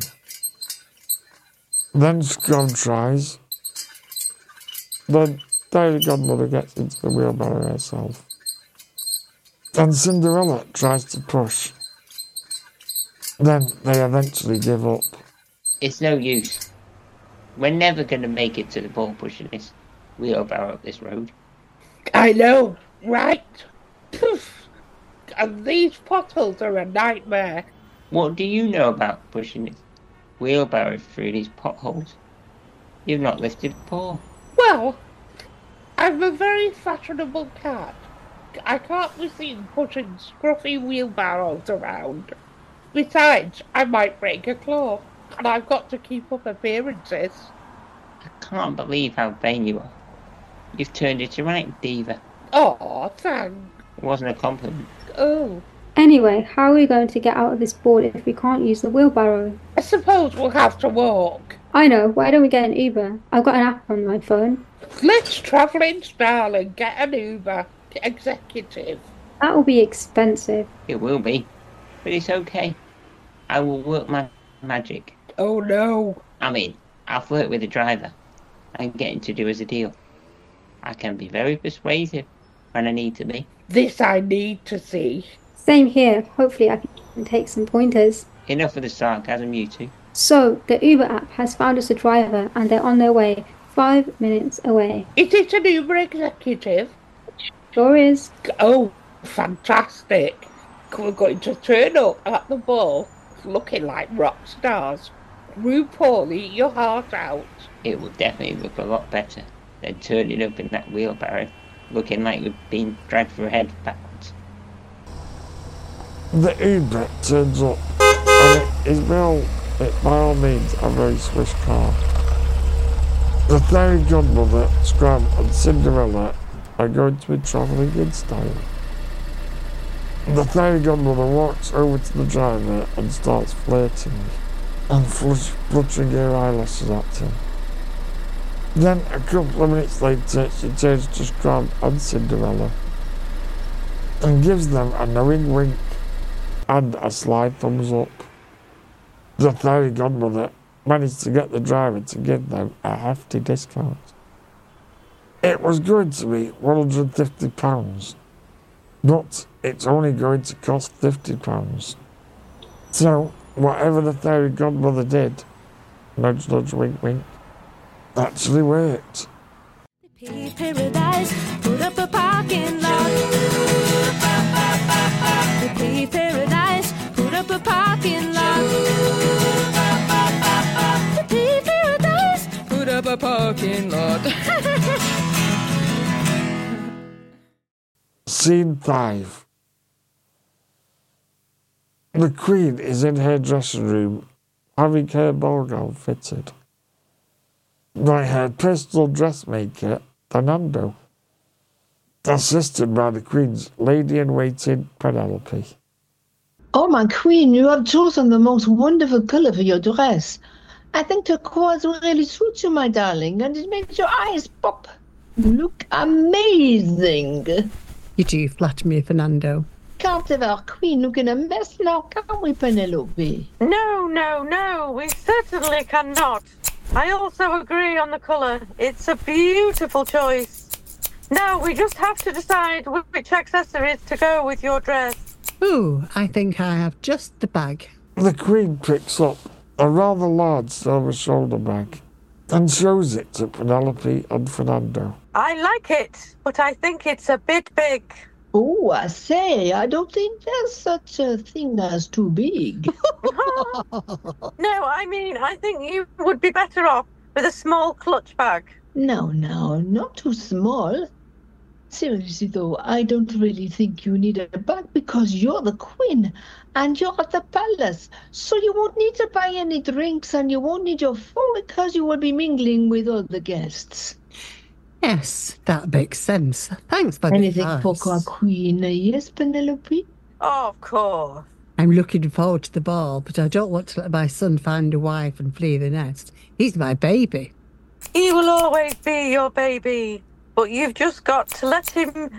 Then Scram tries. Then fairy godmother gets into the wheelbarrow herself. And Cinderella tries to push. Then they eventually give up. It's no use. We're never going to make it to the ball pushing this wheelbarrow up this road. I know, right? Poof! And these potholes are a nightmare. What do you know about pushing this wheelbarrow through these potholes? You've not lifted a paw. Well, I'm a very fashionable cat. I can't be seen pushing scruffy wheelbarrows around. Besides, I might break a claw, and I've got to keep up appearances. I can't believe how vain you are. You've turned it right, diva. Oh, thanks. It wasn't a compliment. Oh. Anyway, how are we going to get out of this ball if we can't use the wheelbarrow? I suppose we'll have to walk. I know, why don't we get an Uber? I've got an app on my phone. Let's travel in style and get an Uber. Executive. That will be expensive. It will be, but it's okay. I will work my magic. Oh no. I mean, I'll flirt with the driver and get him to do us a deal. I can be very persuasive when I need to be. This I need to see. Same here. Hopefully I can take some pointers. Enough of the sarcasm, you two. So, the Uber app has found us a driver and they're on their way, 5 minutes away. Is it an Uber executive? Sure is. Oh, fantastic. We're going to turn up at the ball looking like rock stars. RuPaul, eat your heart out. It will definitely look a lot better than turning up in that wheelbarrow, looking like we've been dragged for a head backwards. The Uber turns up, and it is by all means a very swish car. The fairy godmother, Scram, and Cinderella are going to be travelling in style. The fairy godmother walks over to the driver and starts flirting and fluttering her eyelashes at him. Then, a couple of minutes later, she turns to Scram and Cinderella and gives them a knowing wink and a sly thumbs up. The fairy godmother managed to get the driver to give them a hefty discount. It was going to be £150, but it's only going to cost £50. So, whatever the fairy godmother did, nudge, nudge, wink, wink, actually worked. Paradise, put up a parking lot. The paradise, put up a parking lot. The paradise, put up a parking lot. Scene 5. The Queen is in her dressing room having her ball gown fitted by her personal dressmaker, Fernando, assisted by the Queen's lady-in-waiting, Penelope. Oh, my queen, you have chosen the most wonderful colour for your dress. I think turquoise really suits you, my darling, and it makes your eyes pop. You look amazing. You do flatter me, Fernando. Can't have our queen looking a mess now, can we, Penelope? No, we certainly cannot. I also agree on the colour. It's a beautiful choice. Now we just have to decide which accessories to go with your dress. Ooh, I think I have just the bag. The Queen picks up a rather large silver shoulder bag and shows it to Penelope and Fernando. I like it, but I think it's a bit big. Oh, I say, I don't think there's such a thing as too big. No, I mean, I think you would be better off with a small clutch bag. No, not too small. Seriously, though, I don't really think you need a bag because you're the queen and you're at the palace. So you won't need to buy any drinks and you won't need your phone because you will be mingling with all the guests. Yes, that makes sense. Thanks for the Anything for advice. our queen, yes, Penelope? Of course. I'm looking forward to the ball, but I don't want to let my son find a wife and flee the nest. He's my baby. He will always be your baby, but you've just got to let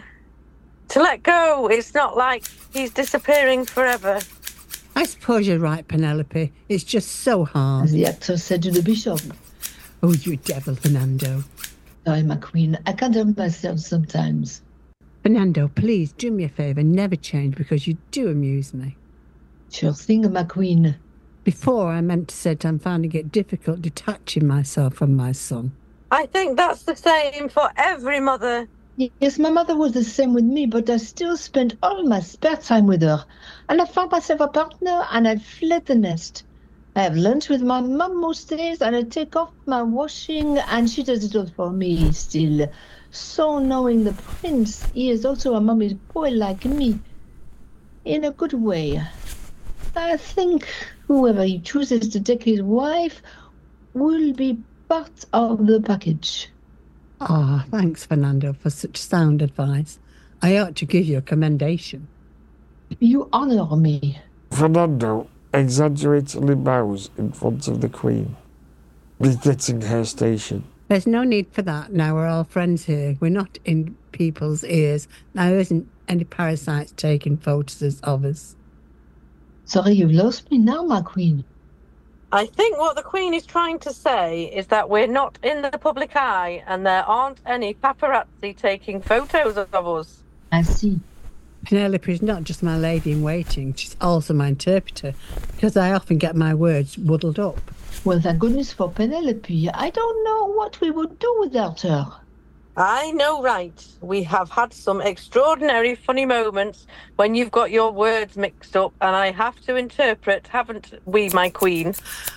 go. It's not like he's disappearing forever. I suppose you're right, Penelope. It's just so hard. As the actor said to the bishop. Oh, you devil, Fernando. Sorry, my queen. I can't help myself sometimes. Fernando, please do me a favour. Never change, because you do amuse me. Sure thing, my queen. Before, I meant to say that I'm finding it difficult detaching myself from my son. I think that's the same for every mother. Yes, my mother was the same with me, but I still spent all my spare time with her. And I found myself a partner, and I fled the nest. I have lunch with my mum most days, and I take off my washing, and she does it all for me still. So knowing the prince, he is also a mummy's boy like me. In a good way. I think whoever he chooses to take his wife will be part of the package. Ah, thanks, Fernando, for such sound advice. I ought to give you a commendation. You honour me. Fernando exaggeratedly bows in front of the Queen, befitting her station. There's no need for that. Now we're all friends here. We're not in people's ears. Now there isn't any parasites taking photos of us. Sorry, you lost me now, my queen. I think what the Queen is trying to say is that we're not in the public eye and there aren't any paparazzi taking photos of us. I see. Penelope is not just my lady in waiting, she's also my interpreter, because I often get my words muddled up. Well, thank goodness for Penelope. I don't know what we would do without her. I know, right. We have had some extraordinary funny moments when you've got your words mixed up and I have to interpret, haven't we, my Queen?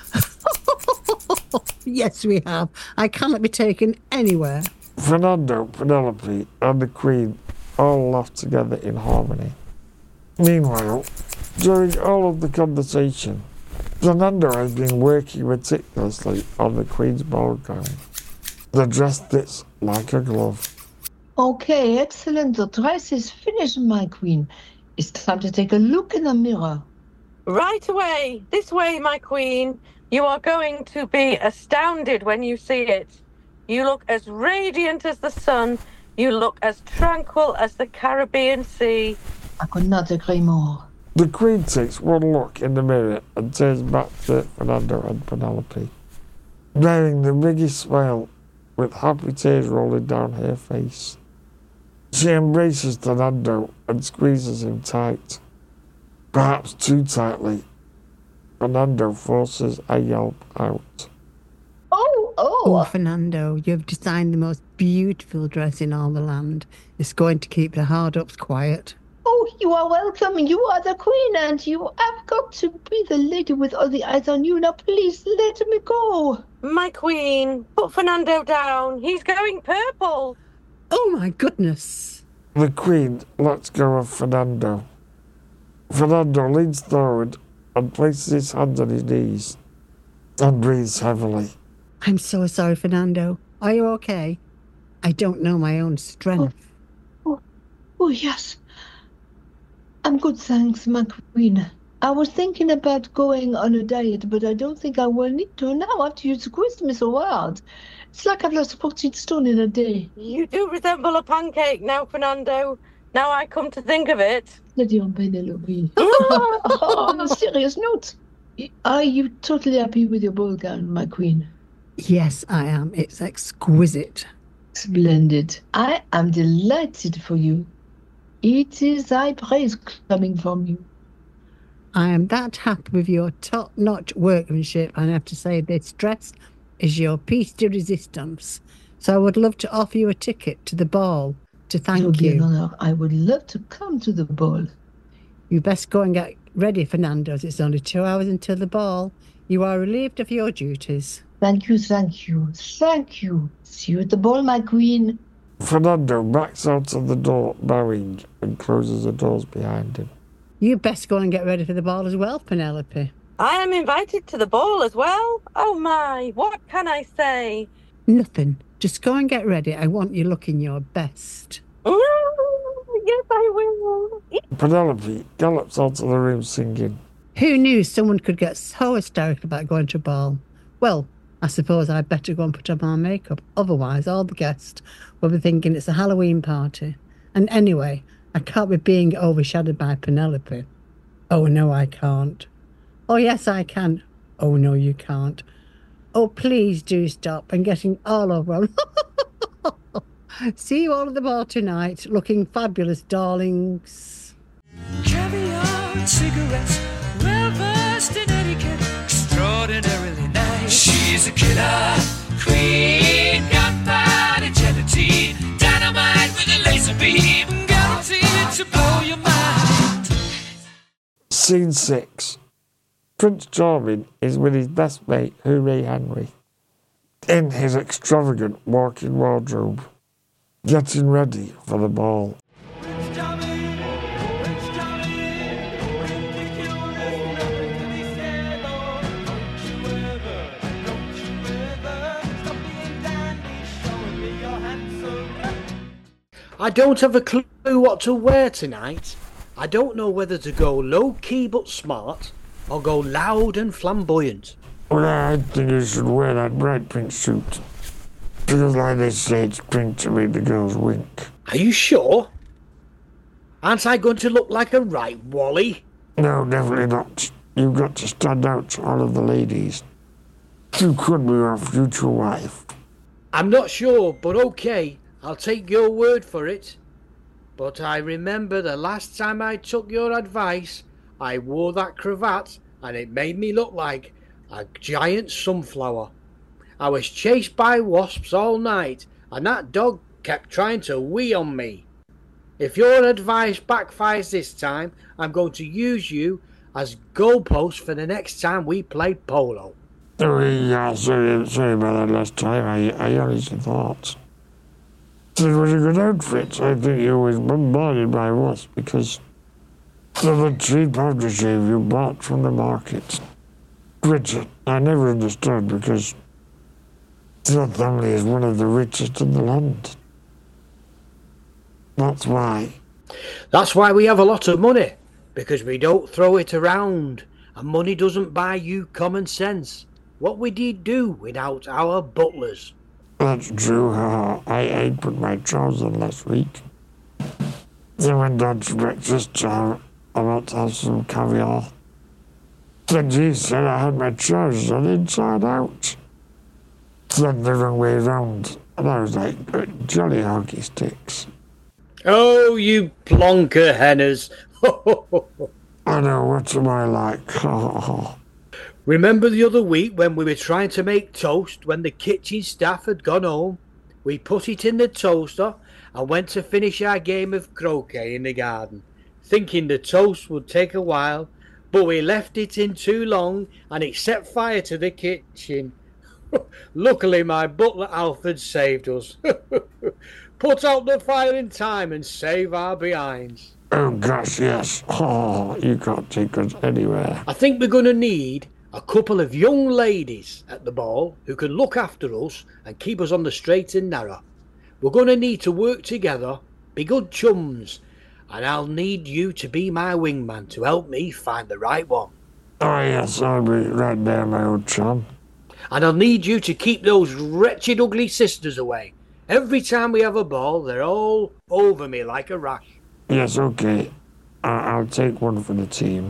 Yes, we have. I cannot be taken anywhere. Fernando, Penelope, and the Queen all laugh together in harmony. Meanwhile, during all of the conversation, Fernando has been working meticulously on the Queen's ball gown. The dress fits like a glove. Okay, excellent. The dress is finished, my queen. It's time to take a look in the mirror. Right away. This way, my Queen. You are going to be astounded when you see it. You look as radiant as the sun. You look as tranquil as the Caribbean Sea. I could not agree more. The Queen takes one look in the mirror and turns back to Fernando and Penelope, wearing the biggest smile with happy tears rolling down her face. She embraces Fernando and squeezes him tight. Perhaps too tightly. Fernando forces a yelp out. Oh, Fernando, you've designed the most beautiful dress in all the land. It's going to keep the hard-ups quiet. Oh, you are welcome. You are the queen, and you have got to be the lady with all the eyes on you. Now, please let me go. My Queen, put Fernando down. He's going purple. Oh, my goodness. The Queen lets go of Fernando. Fernando leans forward and places his hands on his knees and breathes heavily. I'm so sorry, Fernando. Are you okay? I don't know my own strength. Oh, yes. I'm good, thanks, my queen. I was thinking about going on a diet, but I don't think I will need to now after you squeezed me so hard. It's like I've lost 14 stone in a day. You do resemble a pancake now, Fernando. Now I come to think of it. Lady on Penelope. On a serious note, are you totally happy with your ball gown, my queen? Yes, I am. It's exquisite. Splendid. I am delighted for you. It is high praise coming from you. I am that happy with your top-notch workmanship, and I have to say this dress is your piece de resistance. So I would love to offer you a ticket to the ball to thank It would be you. an honor. I would love to come to the ball. You best go and get ready, Fernando. It's only 2 hours until the ball. You are relieved of your duties. Thank you, thank you, thank you. See you at the ball, my queen. Fernando backs out of the door, bowing, and closes the doors behind him. You best go and get ready for the ball as well, Penelope. I am invited to the ball as well. Oh my, what can I say? Nothing. Just go and get ready. I want you looking your best. Oh, yes, I will. Penelope gallops out of the room singing. Who knew someone could get so hysterical about going to a ball? Well, I suppose I'd better go and put on my makeup. Otherwise, all the guests will be thinking it's a Halloween party. And anyway, I can't be being overshadowed by Penelope. Oh, no, I can't. Oh, yes, I can. Oh, no, you can't. Oh, please do stop. I'm getting all over. See you all at the ball tonight. Looking fabulous, darlings. Caviar and cigarettes, well versed in etiquette, extraordinarily nice. She's a killer queen, gunpowder gelatine, dynamite with a laser beam, guaranteed to blow your mind. Scene 6. Prince Charming is with his best mate, Hooray Henry, in his extravagant walking wardrobe, getting ready for the ball. I don't have a clue what to wear tonight. I don't know whether to go low-key but smart or go loud and flamboyant. Well, I think you should wear that bright pink suit. Because like they say, it's pink to make the girls wink. Are you sure? Aren't I going to look like a right Wally? No, definitely not. You've got to stand out to all of the ladies. You could be our future wife. I'm not sure, but okay, I'll take your word for it. But I remember the last time I took your advice, I wore that cravat and it made me look like a giant sunflower. I was chased by wasps all night and that dog kept trying to wee on me. If your advice backfires this time, I'm going to use you as goalpost for the next time we play polo. Oh, yeah, sorry about that last time. I honestly thought. It was a good outfit. I think you was bombarded by wasps because of the cheap aftershave you bought from the market. Which I never understood because your family is one of the richest in the land. That's why. That's why we have a lot of money, because we don't throw it around, and money doesn't buy you common sense. What would you do without our butlers? That's true. I put my trousers on last week. Then went down to breakfast. I want to have some caviar. Then he said I had my trousers on inside out. Then the wrong way round. And I was like, jolly hockey sticks. Oh, you plonker henners. I know, what am I like? Remember the other week when we were trying to make toast when the kitchen staff had gone home? We put it in the toaster and went to finish our game of croquet in the garden, thinking the toast would take a while, but we left it in too long and it set fire to the kitchen. Luckily my butler Alfred saved us. Put out the fire in time and save our behinds. Oh gosh, yes. Oh, you can't take us anywhere. I think we're going to need a couple of young ladies at the ball who can look after us and keep us on the straight and narrow. We're going to need to work together, be good chums, and I'll need you to be my wingman to help me find the right one. Oh yes, I'll be right there, my old chum. And I'll need you to keep those wretched ugly sisters away. Every time we have a ball, they're all over me like a rash. Yes, okay. I'll take one for the team.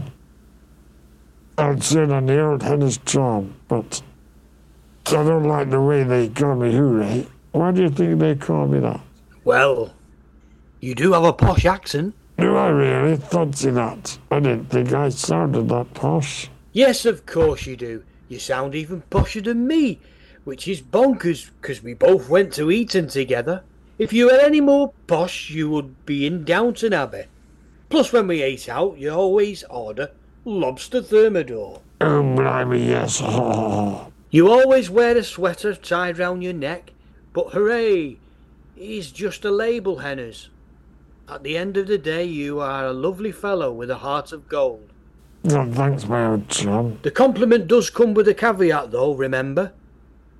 I'd sit on the old hen's charm, but I don't like the way they call me Hooray. Why do you think they call me that? Well, you do have a posh accent. Do I really? Fancy that. I didn't think I sounded that posh. Yes, of course you do. You sound even posher than me, which is bonkers, because we both went to Eton together. If you were any more posh, you would be in Downton Abbey. Plus, when we ate out, you always order lobster thermidor. Oh, blimey, yes. You always wear a sweater tied round your neck, but hooray, he's just a label, Henners. At the end of the day, you are a lovely fellow with a heart of gold. Oh, thanks, my old chum. The compliment does come with a caveat, though, remember?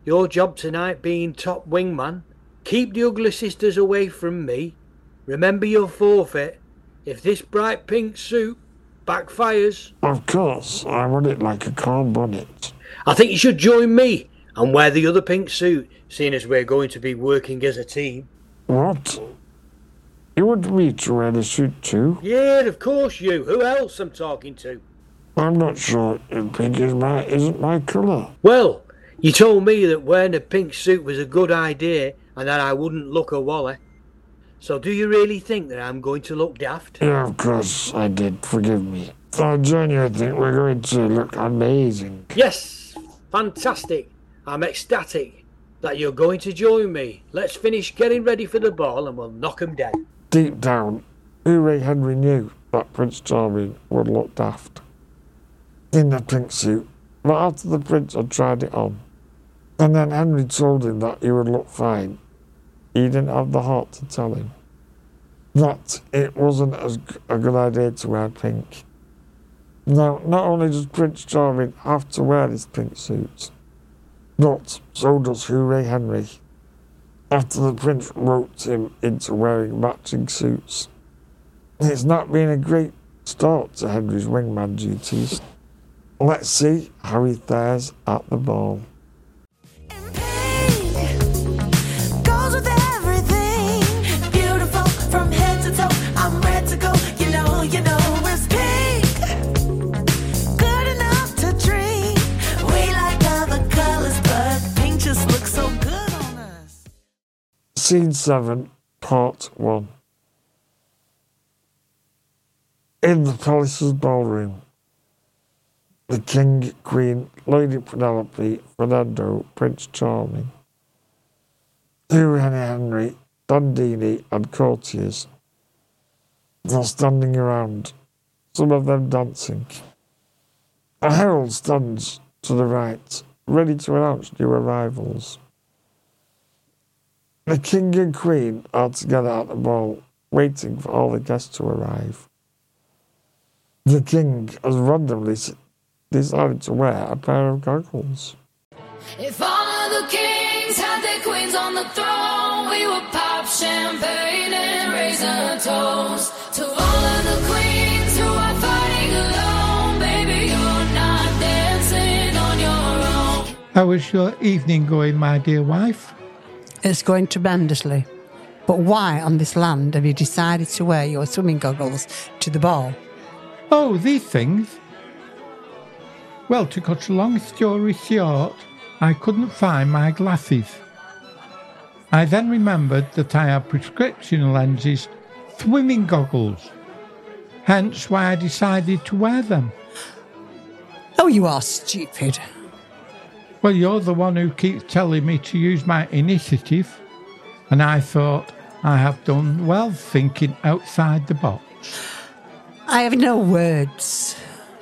Your job tonight being top wingman. Keep the ugly sisters away from me. Remember your forfeit. If this bright pink suit backfires... Of course, I want it like a corn bonnet. I think you should join me and wear the other pink suit, seeing as we're going to be working as a team. What? You want me to wear the suit too? Yeah, of course you. Who else I'm talking to? I'm not sure if pink isn't my colour. Well, you told me that wearing a pink suit was a good idea and that I wouldn't look a wally. So do you really think that I'm going to look daft? Yeah, of course I did. Forgive me. I genuinely think we're going to look amazing. Yes, fantastic. I'm ecstatic that you're going to join me. Let's finish getting ready for the ball and we'll knock 'em dead. Deep down, Hooray Henry knew that Prince Charming would look daft in the pink suit, but after the prince had tried it on, and then Henry told him that he would look fine, he didn't have the heart to tell him that it wasn't a good idea to wear pink. Now, not only does Prince Charming have to wear this pink suit, but so does Hooray Henry, after the prince roped him into wearing matching suits. It's not been a great start to Henry's wingman duties. Let's see how he fares at the ball. Goes with everything. Beautiful from head to toe. I'm ready to go. You know, it's pink. Good enough to dream. We like other colors, but pink just looks so good on us. Scene 7, Part 1. In the palace's ballroom, the King, Queen, Lady Penelope, Fernando, Prince Charming, Hooray Henry, Dandini, and courtiers are standing around, some of them dancing. A herald stands to the right, ready to announce new arrivals. The King and Queen are together at the ball, waiting for all the guests to arrive. The King has randomly decided to wear a pair of goggles. If all of the kings had their queens on the throne, we would pop champagne and raise a toast to all of the queens who are fighting alone. Baby, you're not dancing on your own. How is your evening going, my dear wife? It's going tremendously. But why on this land have you decided to wear your swimming goggles to the ball? Oh, these things? Well, to cut a long story short, I couldn't find my glasses. I then remembered that I had prescription lenses, swimming goggles. Hence why I decided to wear them. Oh, you are stupid. Well, you're the one who keeps telling me to use my initiative, and I thought I have done well thinking outside the box. I have no words.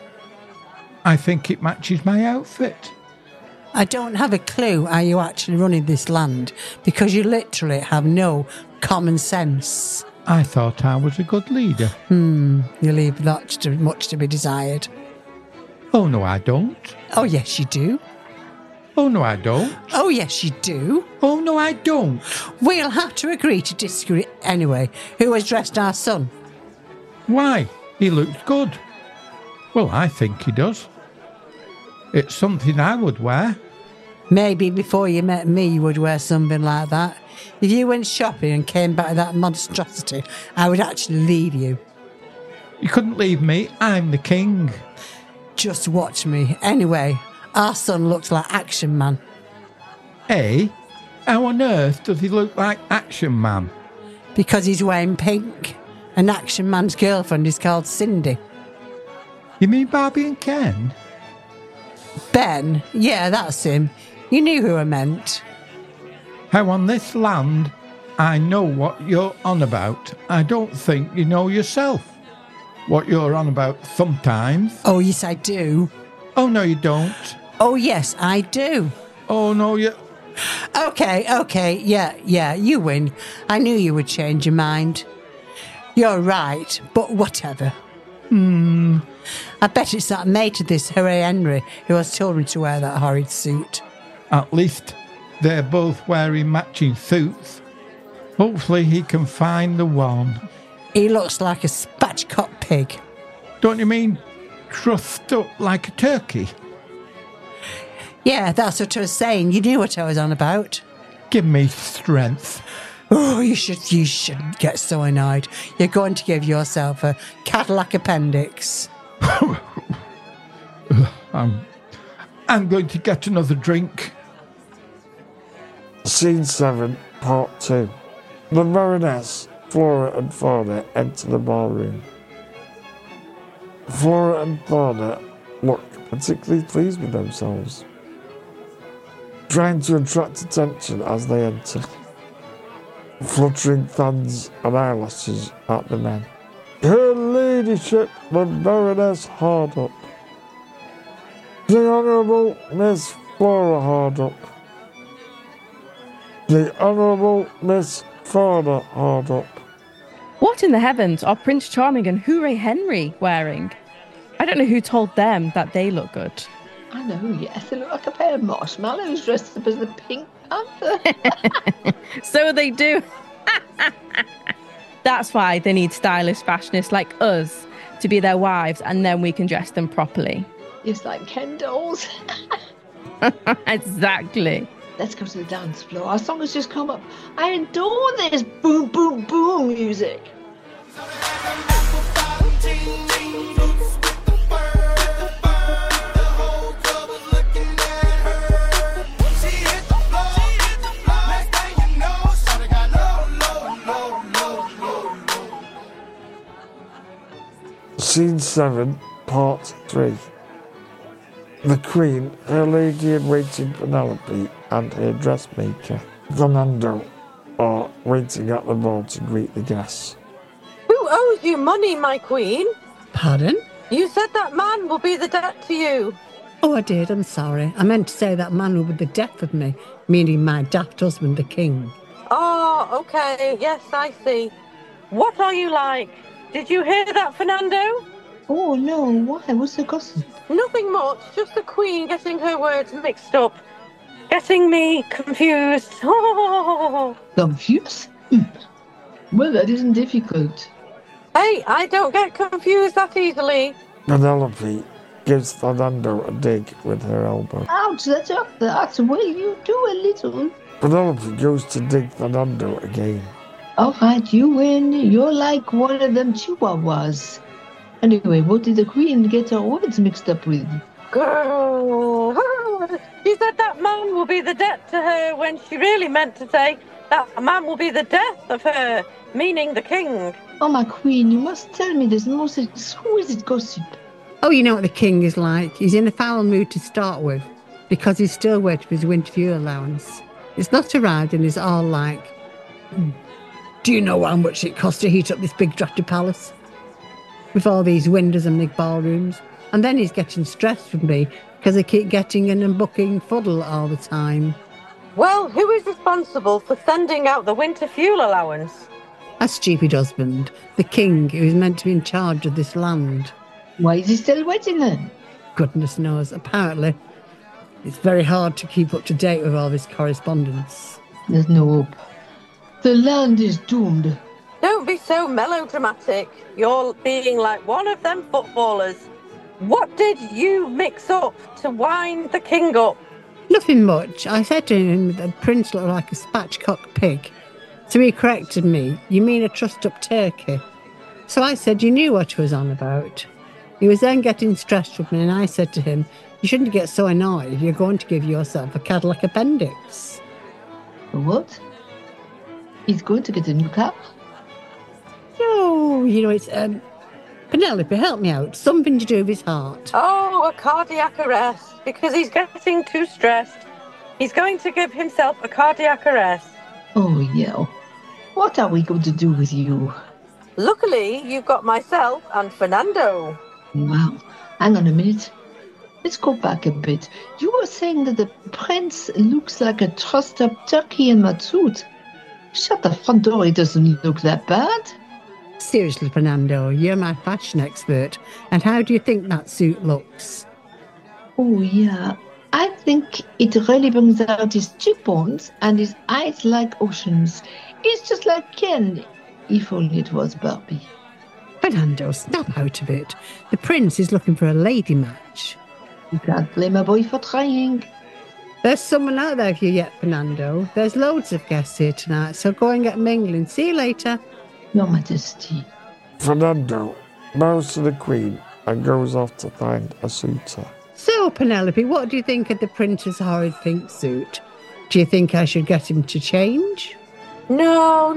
I think it matches my outfit. I don't have a clue how you're actually running this land, because you literally have no common sense. I thought I was a good leader. You leave much to be desired. Oh, no, I don't. Oh, yes, you do. Oh, no, I don't. Oh, yes, you do. Oh, no, I don't. We'll have to agree to disagree anyway. Who has dressed our son? Why? He looks good. Well, I think he does. It's something I would wear. Maybe before you met me, you would wear something like that. If you went shopping and came back with that monstrosity, I would actually leave you. You couldn't leave me. I'm the king. Just watch me. Anyway, our son looks like Action Man. Eh? How on earth does he look like Action Man? Because he's wearing pink. And Action Man's girlfriend is called Cindy. You mean Barbie and Ken? Ben? Yeah, that's him. You knew who I meant. How on this land I know what you're on about. I don't think you know yourself what you're on about sometimes. Oh, yes, I do. Oh, no, you don't. Oh, yes, I do. Oh, no, you... Okay, yeah, you win. I knew you would change your mind. You're right, but whatever. I bet it's that mate of this Hooray Henry who has told me to wear that horrid suit. At least they're both wearing matching suits. Hopefully he can find the one. He looks like a spatchcock pig. Don't you mean trussed up like a turkey? Yeah, that's what I was saying. You knew what I was on about. Give me strength. Oh, you shouldn't get so annoyed. You're going to give yourself a Cadillac appendix. I'm going to get another drink. Scene 7, Part 2. The Baroness, Flora and Fauna enter the ballroom. Flora and Fauna look particularly pleased with themselves, trying to attract attention as they enter, fluttering fans and eyelashes at the men. Her Ladyship, the Baroness Hardup. The Honourable Miss Flora Hardup. The Honourable Miss Fauna Hardup. What in the heavens are Prince Charming and Hooray Henry wearing? I don't know who told them that they look good. I know, yes. They look like a pair of marshmallows dressed up as the Pink Panther. So they do. That's why they need stylish fashionists like us to be their wives, and then we can dress them properly. Yes, like Ken dolls. Exactly. Let's go to the dance floor. Our song has just come up. I adore this boom, boom, boom music. Scene 7, Part 3. The Queen, her lady-in-waiting Penelope, and her dressmaker, Fernando, are waiting at the ball to greet the guests. Who owes you money, my queen? Pardon? You said that man will be the debt to you. Oh, I did. I'm sorry. I meant to say that man will be the death of me, meaning my daft husband, the king. Oh, okay. Yes, I see. What are you like? Did you hear that, Fernando? Oh, no. Why? What's the gossip? Nothing much. Just the queen getting her words mixed up. Getting me confused. Confused? Well, that isn't difficult. Hey, I don't get confused that easily. Penelope gives Fernando a dig with her elbow. Ouch, that's up that. Well, you do a little. Penelope goes to dig Fernando again. All right, you win. You're like one of them chihuahuas. Anyway, what did the queen get her words mixed up with? Girl. She said that man will be the debt to her when she really meant to say that man will be the death of her, meaning the king. Oh, my queen, you must tell me this most exquisite gossip. Oh, you know what the king is like. He's in a foul mood to start with because he's still waiting for his winter fuel allowance. It's not arrived and he's all like, do you know how much it costs to heat up this big drafty palace? With all these windows and big ballrooms. And then he's getting stressed with me because I keep getting in and booking fuddle all the time. Well, who is responsible for sending out the winter fuel allowance? A stupid husband, the king who is meant to be in charge of this land. Why is he still waiting then? Goodness knows. Apparently, it's very hard to keep up to date with all this correspondence. There's no hope. The land is doomed. Don't be so melodramatic. You're being like one of them footballers. What did you mix up to wind the king up? Nothing much. I said to him that the prince looked like a spatchcock pig. So he corrected me. You mean a trussed-up turkey? So I said you knew what I was on about. He was then getting stressed with me, and I said to him, you shouldn't get so annoyed if you're going to give yourself a Cadillac appendix. What? He's going to get a new car? Oh, you know, it's, Penelope, help me out. Something to do with his heart. Oh, a cardiac arrest, because he's getting too stressed. He's going to give himself a cardiac arrest. Oh, yeah. What are we going to do with you? Luckily, you've got myself and Fernando. Wow. Hang on a minute. Let's go back a bit. You were saying that the prince looks like a trussed-up turkey in that suit. Shut the front door, it doesn't look that bad. Seriously, Fernando, you're my fashion expert. And how do you think that suit looks? Oh, yeah. I think it really brings out his cheekbones and his eyes like oceans. It's just like candy, if only it was Barbie. Fernando, snap out of it. The prince is looking for a lady match. You can't blame a boy for trying. There's someone out there for you yet, Fernando. There's loads of guests here tonight, so go and get mingling. See you later. Your Majesty. Fernando bows to the Queen and goes off to find a suitor. So, Penelope, what do you think of the prince's horrid pink suit? Do you think I should get him to change? No.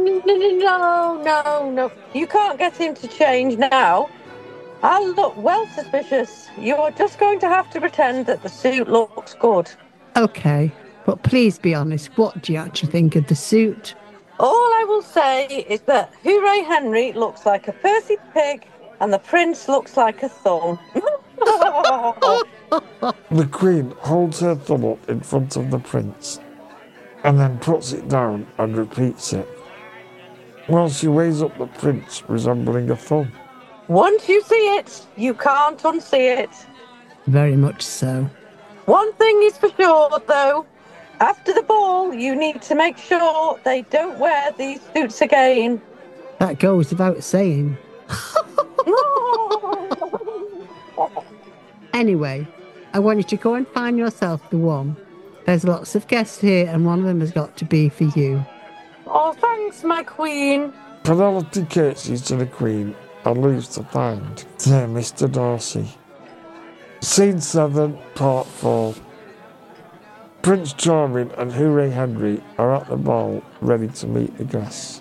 You can't get him to change now. I'll look well suspicious. You're just going to have to pretend that the suit looks good. Okay, but please be honest. What do you actually think of the suit? All I will say is that Hooray Henry looks like a Percy pig and the prince looks like a thorn. The Queen holds her thumb up in front of the prince and then puts it down and repeats it, while she weighs up the prince resembling a thumb. Once you see it, you can't unsee it. Very much so. One thing is for sure, though. After the ball, you need to make sure they don't wear these suits again. That goes without saying. Anyway, I want you to go and find yourself the one. There's lots of guests here, and one of them has got to be for you. Oh, thanks, my queen. Penelope curtsies to the Queen and leaves to find Sir Mr. Darcy. Scene 7, Part 4. Prince Charming and Hooray Henry are at the ball, ready to meet the guests.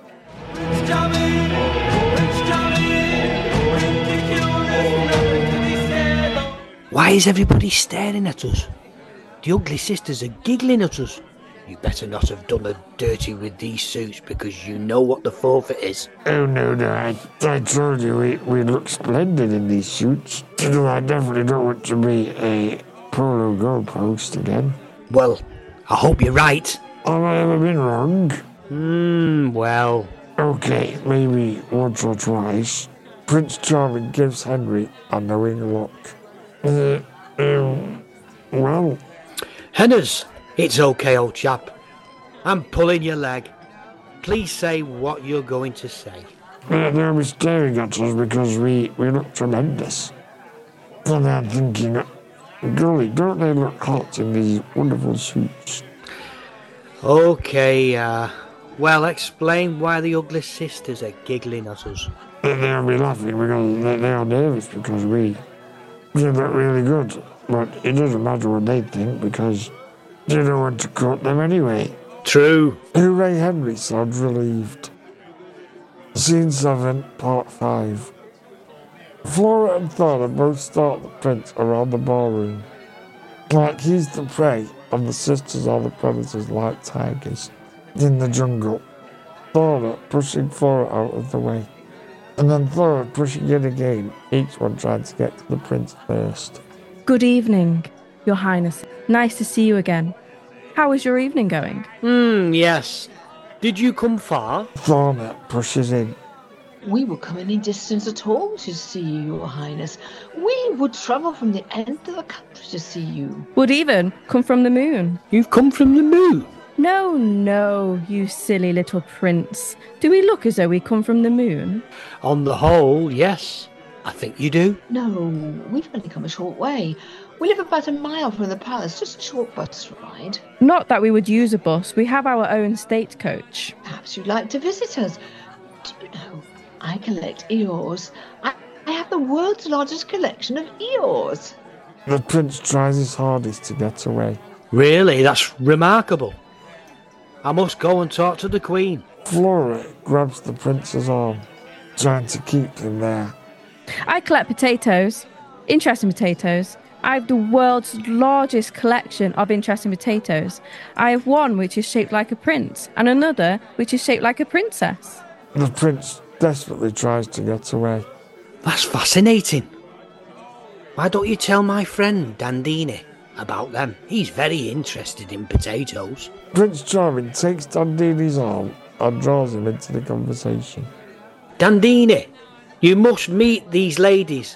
Why is everybody staring at us? The ugly sisters are giggling at us. You better not have done her dirty with these suits because you know what the forfeit is. Oh, no, I told you we look splendid in these suits. You know, I definitely don't want to be a polo goalpost again. Well, I hope you're right. Have I ever been wrong? Well... Okay, maybe once or twice. Prince Charming gives Henry a knowing look. Well... Henners, it's okay, old chap. I'm pulling your leg. Please say what you're going to say. They'll be staring at us because we look tremendous. And they're thinking, golly, don't they look hot in these wonderful suits? Okay, well, explain why the ugly sisters are giggling at us. They'll be laughing because they are nervous because we look really good. But it doesn't matter what they think because you don't want to cut them anyway. True. Hooray Henry sounds relieved. Scene 7, Part 5. Flora and Thorna both start the prince around the ballroom. Like he's the prey and the sisters are the predators like tigers in the jungle. Thorna pushing Flora out of the way. And then Thorna pushing in again, each one trying to get to the prince first. Good evening, Your Highness. Nice to see you again. How is your evening going? Yes. Did you come far? Thorna pushes in. We will come any distance at all to see you, Your Highness. We would travel from the end of the country to see you. Would even come from the moon. You've come from the moon? No, you silly little prince. Do we look as though we come from the moon? On the whole, yes. I think you do. No, we've only come a short way. We live about a mile from the palace, just a short bus ride. Not that we would use a bus. We have our own stagecoach. Perhaps you'd like to visit us. Do you know, I collect Eeyores. I have the world's largest collection of Eeyores. The prince tries his hardest to get away. Really? That's remarkable. I must go and talk to the Queen. Flora grabs the prince's arm, trying to keep him there. I collect potatoes. Interesting potatoes. I have the world's largest collection of interesting potatoes. I have one which is shaped like a prince, and another which is shaped like a princess. The prince desperately tries to get away. That's fascinating. Why don't you tell my friend Dandini about them? He's very interested in potatoes. Prince Charming takes Dandini's arm and draws him into the conversation. Dandini, you must meet these ladies.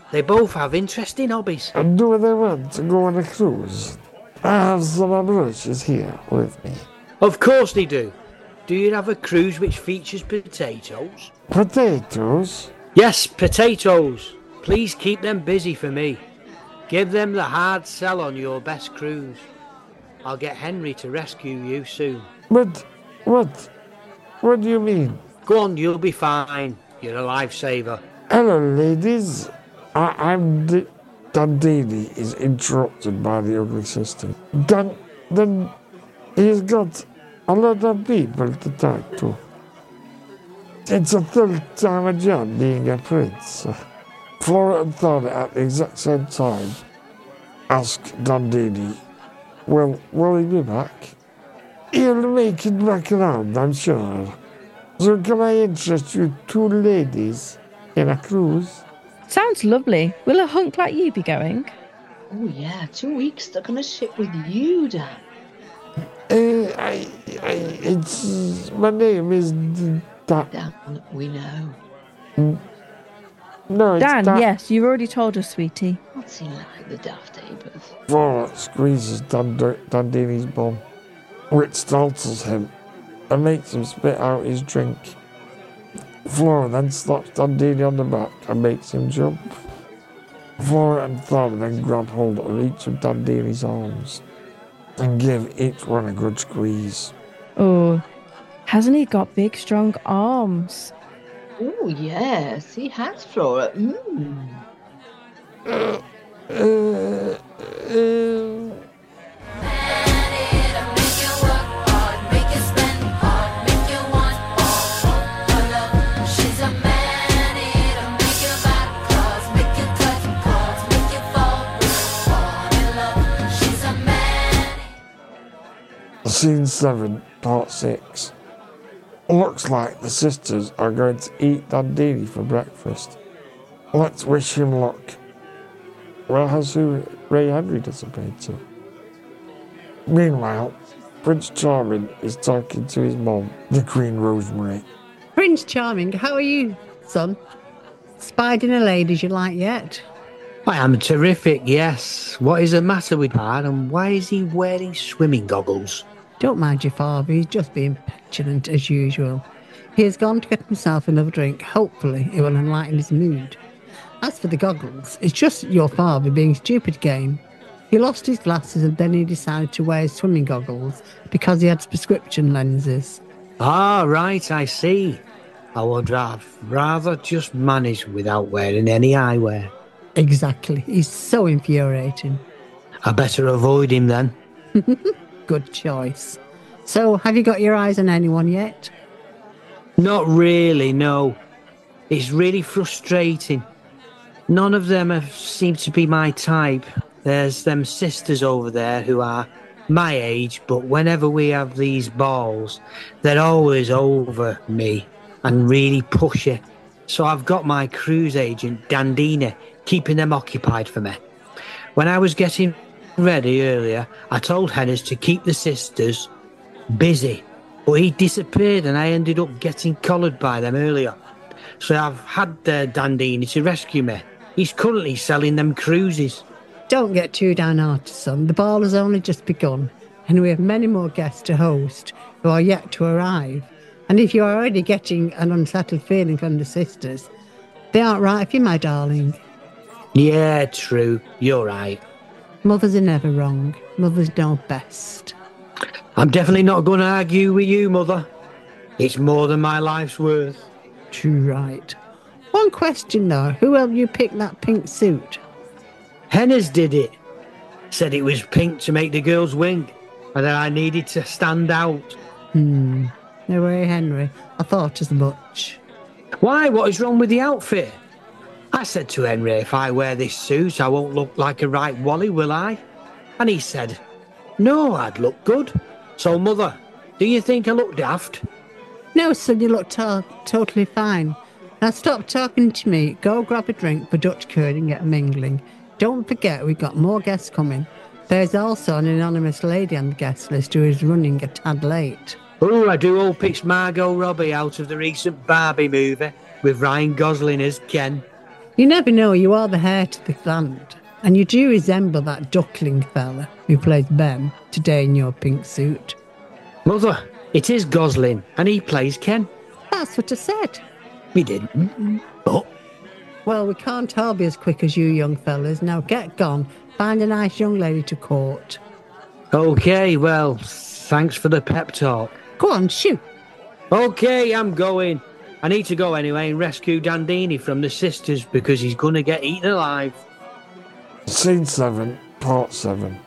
They both have interesting hobbies. And do they want to go on a cruise? I have some umbrellas here with me. Of course they do. Do you have a cruise which features potatoes? Potatoes? Yes, potatoes. Please keep them busy for me. Give them the hard sell on your best cruise. I'll get Henry to rescue you soon. But what? What do you mean? Go on, you'll be fine. You're a lifesaver. Hello, ladies. I'm Dandini is interrupted by the ugly sister. Then he's got a lot of people to talk to. It's a full-time job being a prince. Flora and Thorny at the exact same time asked Dandini, well, will he be back? He'll make it back around, I'm sure. So can I interest you two ladies in a cruise? Sounds lovely. Will a hunk like you be going? Oh, yeah, 2 weeks stuck on a ship with you, Dan. My name is Dan, we know. No, it's Dan, yes, you've already told us, sweetie. What's he like, the daft apeth? Flora squeezes Dandini's bum, which startles him and makes him spit out his drink. Flora then slaps Dandini on the back and makes him jump. Flora and Thorny then grab hold of each of Dandini's arms and give each one a good squeeze. Oh, hasn't he got big, strong arms? Oh, yes, he has, Flora. Scene 7, Part 6. Looks like the sisters are going to eat Dandini for breakfast. Let's wish him luck. Where has Ray Henry disappeared to? Meanwhile, Prince Charming is talking to his mom, the Queen Rosemary. Prince Charming, how are you, son? Spied in a lady you like yet? I am terrific, yes. What is the matter with Dad, and why is he wearing swimming goggles? Don't mind your father, he's just being petulant as usual. He has gone to get himself another drink. Hopefully it will enlighten his mood. As for the goggles, it's just your father being stupid again. He lost his glasses and then he decided to wear his swimming goggles because he had prescription lenses. Ah, right, I see. I would have rather just managed without wearing any eyewear. Exactly, he's so infuriating. I better avoid him then. Good choice. So, have you got your eyes on anyone yet? Not really, no. It's really frustrating. None of them seem to be my type. There's them sisters over there who are my age, but whenever we have these balls, they're always over me and really pushy. So I've got my cruise agent, Dandini, keeping them occupied for me. When I was getting ready earlier, I told Hennes to keep the sisters busy, but he disappeared and I ended up getting collared by them earlier. So I've had Dandini to rescue me. He's currently selling them cruises. Don't get too downhearted, son. The ball has only just begun, and we have many more guests to host who are yet to arrive. And if you are already getting an unsettled feeling from the sisters, they aren't right for you, my darling. Yeah, true. You're right. Mothers are never wrong. Mothers know best. I'm definitely not going to argue with you, Mother. It's more than my life's worth. True right. One question, though. Who helped you pick that pink suit? Hennes did it. Said it was pink to make the girls wink, and that I needed to stand out. No way, Henry. I thought as much. Why? What is wrong with the outfit? I said to Henry, if I wear this suit, I won't look like a right wally, will I? And he said, no, I'd look good. So, Mother, do you think I look daft? No, son, you look totally fine. Now stop talking to me. Go grab a drink for Dutch curd and get a mingling. Don't forget, we've got more guests coming. There's also an anonymous lady on the guest list who is running a tad late. Oh, I do hope it's Margot Robbie out of the recent Barbie movie with Ryan Gosling as Ken. You never know, you are the heir to the land. And you do resemble that duckling fella who plays Ben today in your pink suit. Mother, it is Goslin, and he plays Ken. That's what I said. We didn't. But Well, we can't all be as quick as you young fellas. Now get gone. Find a nice young lady to court. okay, well, thanks for the pep talk. Go on, shoot. Okay, I'm going. I need to go anyway and rescue Dandini from the sisters because he's gonna get eaten alive. Scene 7, Part 7.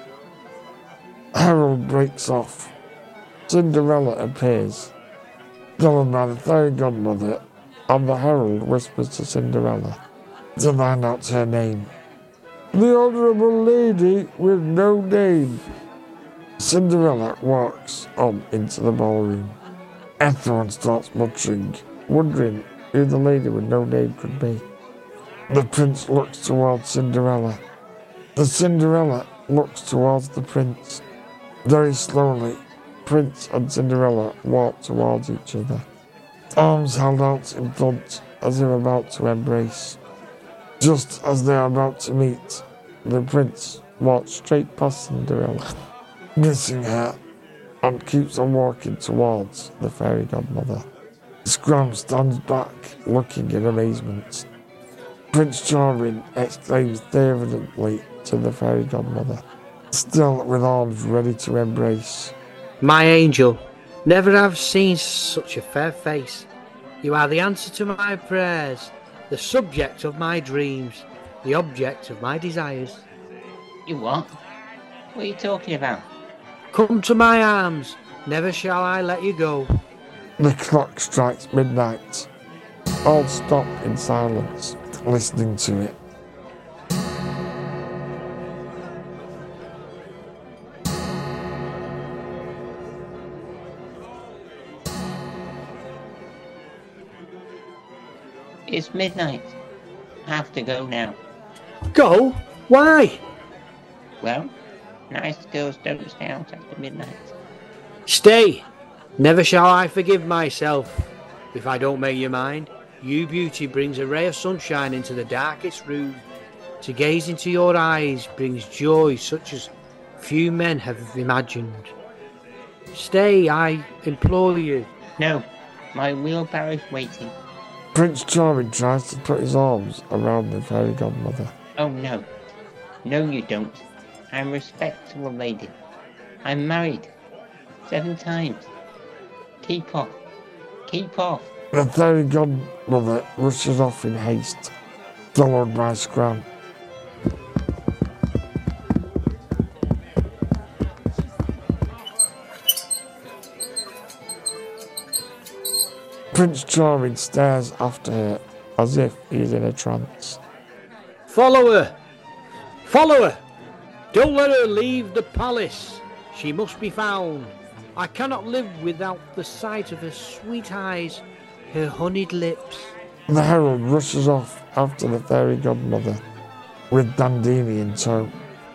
Harold breaks off. Cinderella appears, followed by the fairy godmother, and the herald whispers to Cinderella to find out her name. The Honourable Lady with no name. Cinderella walks on into the ballroom. Everyone starts muttering, wondering who the lady with no name could be. The prince looks towards Cinderella. The Cinderella looks towards the prince. Very slowly, Prince and Cinderella walk towards each other, arms held out in front as they're about to embrace. Just as they are about to meet, the prince walks straight past Cinderella, missing her, and keeps on walking towards the fairy godmother. Scram stands back, looking in amazement. Prince Charming exclaims fervently to the fairy godmother, still with arms ready to embrace. My angel, never have seen such a fair face. You are the answer to my prayers, the subject of my dreams, the object of my desires. You what? What are you talking about? Come to my arms, never shall I let you go. The clock strikes midnight. All stop in silence, listening to it. It's midnight. I have to go now. Go? Why? Well, nice girls don't stay out after midnight. Stay. Never shall I forgive myself if I don't make you mine. You beauty brings a ray of sunshine into the darkest room. To gaze into your eyes brings joy such as few men have imagined. Stay, I implore you. No, my wheelbarrow's waiting. Prince Charming tries to put his arms around the fairy godmother. Oh no. No you don't. I'm a respectable lady. I'm married. 7 times. Keep off. Keep off. The fairy godmother rushes off in haste, followed by Scram. Prince Charming stares after her as if he's in a trance. Follow her! Follow her! Don't let her leave the palace. She must be found. I cannot live without the sight of her sweet eyes, her honeyed lips. The herald rushes off after the fairy godmother, with Dandini in tow.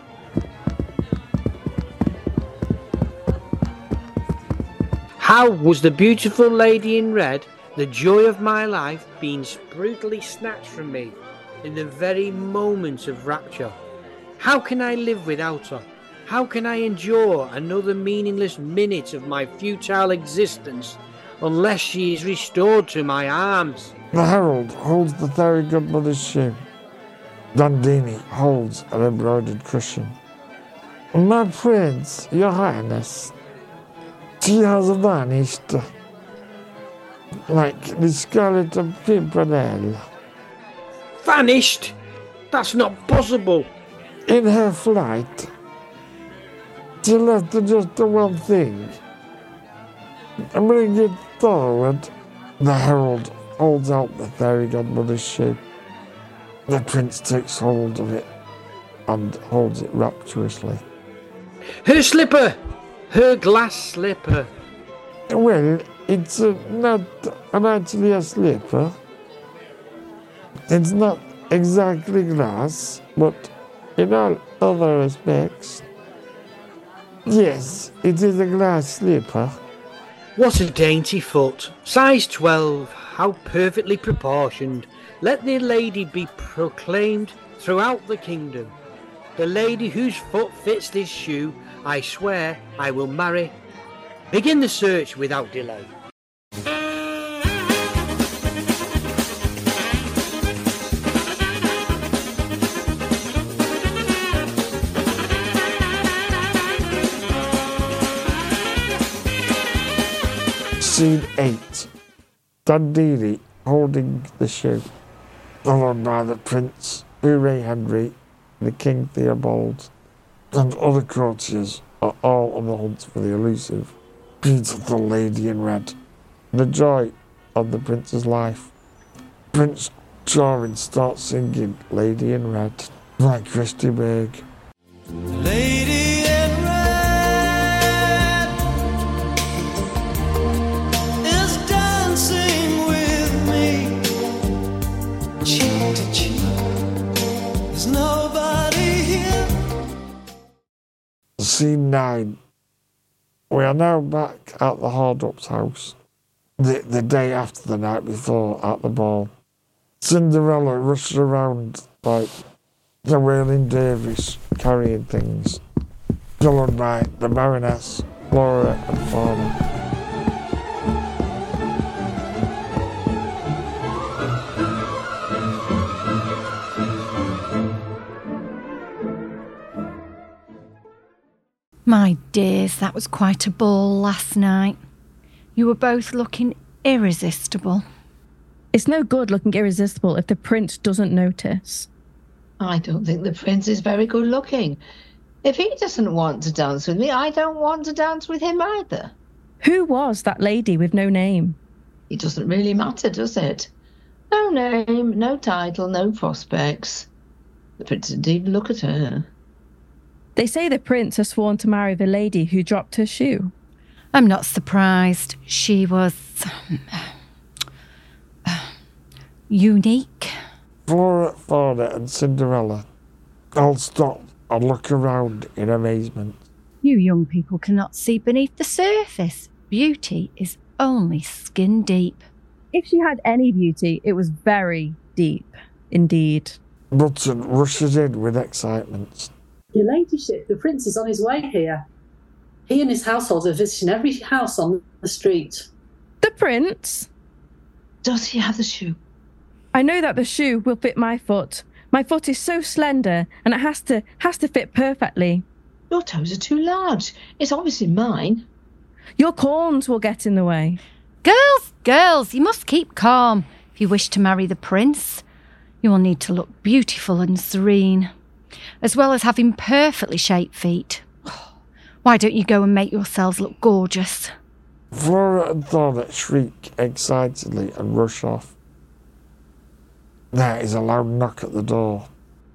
How was the beautiful lady in red, the joy of my life, being brutally snatched from me in the very moment of rapture? How can I live without her? How can I endure another meaningless minute of my futile existence unless she is restored to my arms? The herald holds the fairy godmother's shoe. Dandini holds an embroidered cushion. My prince, your highness, she has vanished like the Scarlet Pimpernel. Vanished? That's not possible. In her flight, she left just the one thing. Bring it forward. The herald holds out the fairy godmother's shoe. The prince takes hold of it and holds it rapturously. Her slipper! Her glass slipper. Well, it's not actually a slipper. It's not exactly glass, but in all other respects, yes, it is a glass slipper. What a dainty foot. Size 12. how perfectly proportioned. Let the lady be proclaimed throughout the kingdom. The lady whose foot fits this shoe, I swear I will marry. Begin the search without delay. Scene 8. Dandini holding the shoe, followed by the Prince Ure Henry, the King Theobald, and other courtiers are all on the hunt for the elusive, beautiful lady in red. The joy of the prince's life. Prince Jorin starts singing Lady in Red by Christy Berg. Lady in red is dancing with me, cheek to cheek. There's nobody here. Scene 9. We are now back at the Hardup's house, the day after the night before at the ball. Cinderella rushes around like the Wailing Dervish carrying things, followed by the Baroness, Flora and Fauna. My dears, that was quite a ball last night. You were both looking irresistible. It's no good looking irresistible if the prince doesn't notice. I don't think the prince is very good looking. If he doesn't want to dance with me, I don't want to dance with him either. Who was that lady with no name? It doesn't really matter, does it? No name, no title, no prospects. The prince didn't even look at her. They say the prince has sworn to marry the lady who dropped her shoe. I'm not surprised. She was unique. Flora, Fauna and Cinderella all stop and look around in amazement. You young people cannot see beneath the surface. Beauty is only skin deep. If she had any beauty, it was very deep indeed. Button rushes in with excitement. Your ladyship, the prince is on his way here. He and his household are visiting every house on the street. The prince? Does he have the shoe? I know that the shoe will fit my foot. My foot is so slender and it has to fit perfectly. Your toes are too large. It's obviously mine. Your corns will get in the way. Girls, you must keep calm if you wish to marry the prince. You will need to look beautiful and serene, as well as having perfectly shaped feet. Why don't you go and make yourselves look gorgeous? Flora and Fauna shriek excitedly and rush off. There is a loud knock at the door.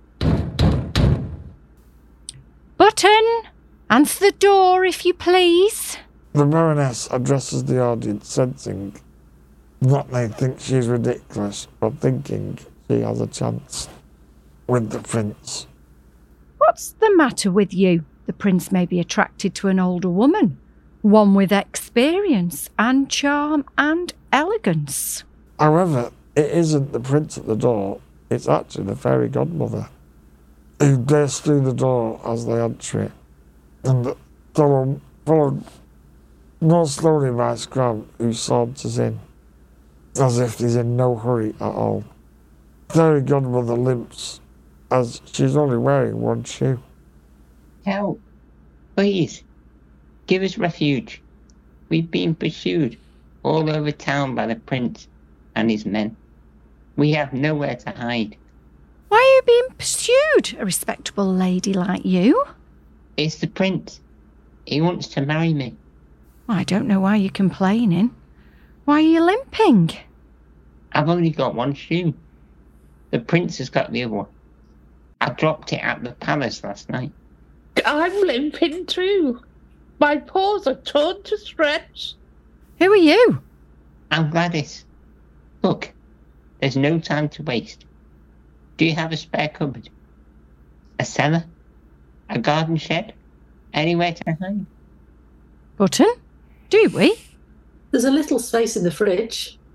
Button, answer the door if you please. The Baroness addresses the audience, sensing that they think she's ridiculous, but thinking she has a chance with the prince. What's the matter with you? The prince may be attracted to an older woman, one with experience and charm and elegance. However, it isn't the prince at the door, it's actually the fairy godmother, who bursts through the door as they enter it, and followed more slowly by Scram, who saunters in, as if he's in no hurry at all. Fairy godmother limps, as she's only wearing one shoe. Help! Please! Give us refuge. We've been pursued all over town by the prince and his men. We have nowhere to hide. Why are you being pursued, a respectable lady like you? It's the prince. He wants to marry me. I don't know why you're complaining. Why are you limping? I've only got one shoe. The prince has got the other one. I dropped it at the palace last night. I'm limping too. My paws are torn to shreds. Who are you? I'm Gladys. Look, there's no time to waste. Do you have a spare cupboard? A cellar? A garden shed? Anywhere to hide? Button, do we? There's a little space in the fridge.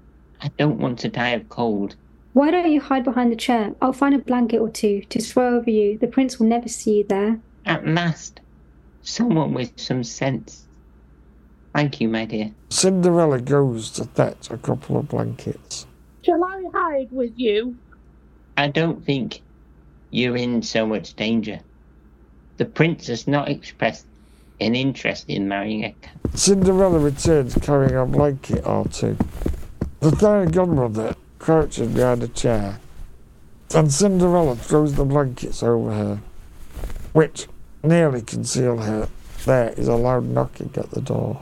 I don't want to die of cold. Why don't you hide behind the chair? I'll find a blanket or two to throw over you. The prince will never see you there. At last, someone with some sense. Thank you, my dear. Cinderella goes to fetch a couple of blankets. Shall I hide with you? I don't think you're in so much danger. The prince has not expressed an interest in marrying a cat. Cinderella returns carrying a blanket or two. The fairy godmother crouches behind a chair, and Cinderella throws the blankets over her, which nearly conceal her. There is a loud knocking at the door.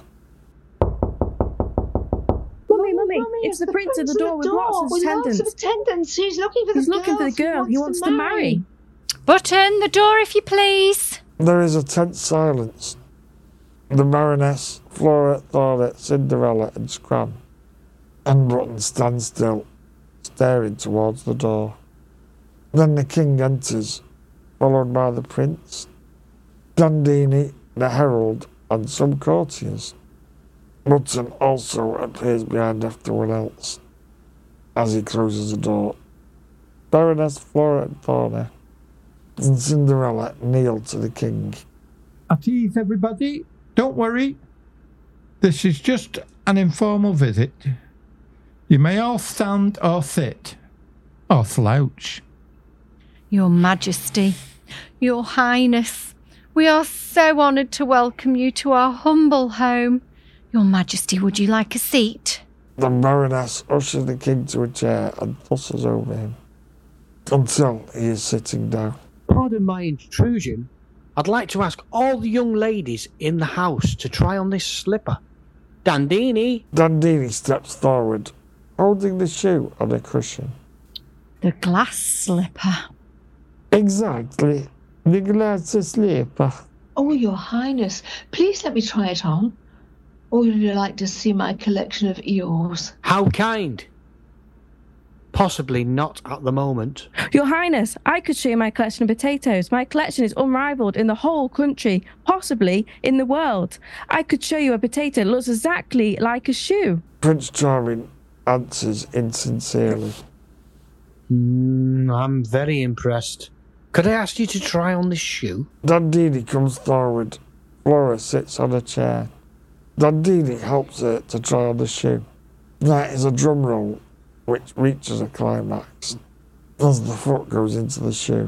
Mummy, it's the prince at the door with lots of attendants. He's looking for the girl he wants to marry. Button the door if you please. There is a tense silence. The Baroness, Flora, Thornet, Cinderella and Scram and Button stand still, staring towards the door. Then the king enters, followed by the prince, Dandini, the herald, and some courtiers. Button also appears behind everyone else as he closes the door. Baroness, Flora and Thornet and Cinderella kneel to the king. At ease, everybody. Don't worry. This is just an informal visit. You may all stand or sit or slouch. Your Majesty, Your Highness, we are so honoured to welcome you to our humble home. Your Majesty, would you like a seat? The Baroness ushers the king to a chair and fusses over him until he is sitting down. Pardon my intrusion. I'd like to ask all the young ladies in the house to try on this slipper. Dandini. Dandini steps forward, holding the shoe on a cushion. The glass slipper. Exactly. The glass slipper. Oh, Your Highness, please let me try it on. Or would you like to see my collection of eels? How kind. Possibly not at the moment. Your Highness, I could show you my collection of potatoes. My collection is unrivaled in the whole country, possibly in the world. I could show you a potato that looks exactly like a shoe. Prince Charming answers insincerely. I'm very impressed. Could I ask you to try on this shoe? Dandini comes forward. Flora sits on a chair. Dandini helps her to try on the shoe. There is a drum roll, which reaches a climax as the foot goes into the shoe.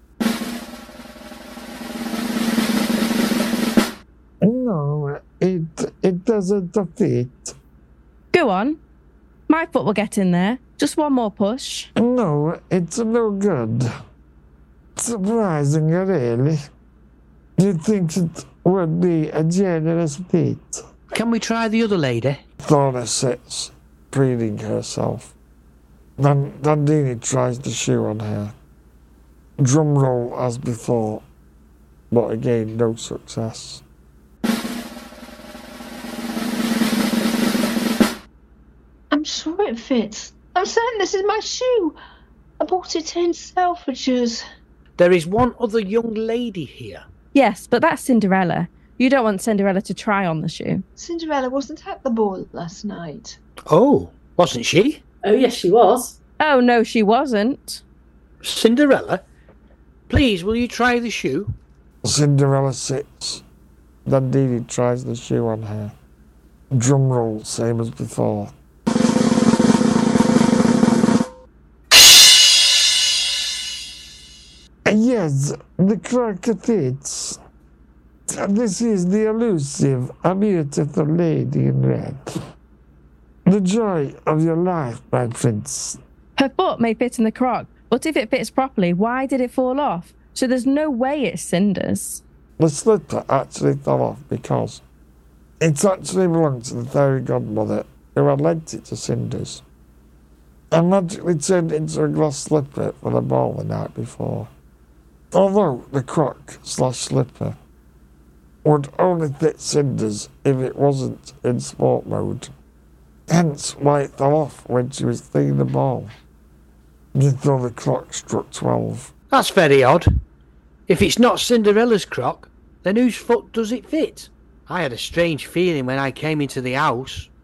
No, it doesn't fit. Go on. My foot will get in there. Just one more push. No, it's no good. Surprising, really. You'd think it would be a generous fit. Can we try the other lady? Thorna sits, preening herself. Then Dandini tries the shoe on her. Drum roll as before, but again no success. I'm sure it fits. I'm certain this is my shoe. I bought it in Selfridges. There is one other young lady here. Yes, but that's Cinderella. You don't want Cinderella to try on the shoe. Cinderella wasn't at the ball last night. Oh, wasn't she? Oh, yes, she was. Oh, no, she wasn't. Cinderella, please, will you try the shoe? Cinderella sits. Dandini tries the shoe on her. Drum roll, same as before. Yes, the crack fits. This is the elusive, a beautiful lady in red. The joy of your life, my prince. Her foot may fit in the crock, but if it fits properly, why did it fall off? So there's no way it's Cinder's. The slipper actually fell off because it actually belonged to the fairy godmother who had lent it to Cinder's and magically turned it into a glass slipper for the ball the night before. Although the crock/slipper would only fit Cinder's if it wasn't in sport mode. Hence why it fell off when she was flinging the ball, until the clock struck 12. That's very odd. If it's not Cinderella's crock, then whose foot does it fit? I had a strange feeling when I came into the house.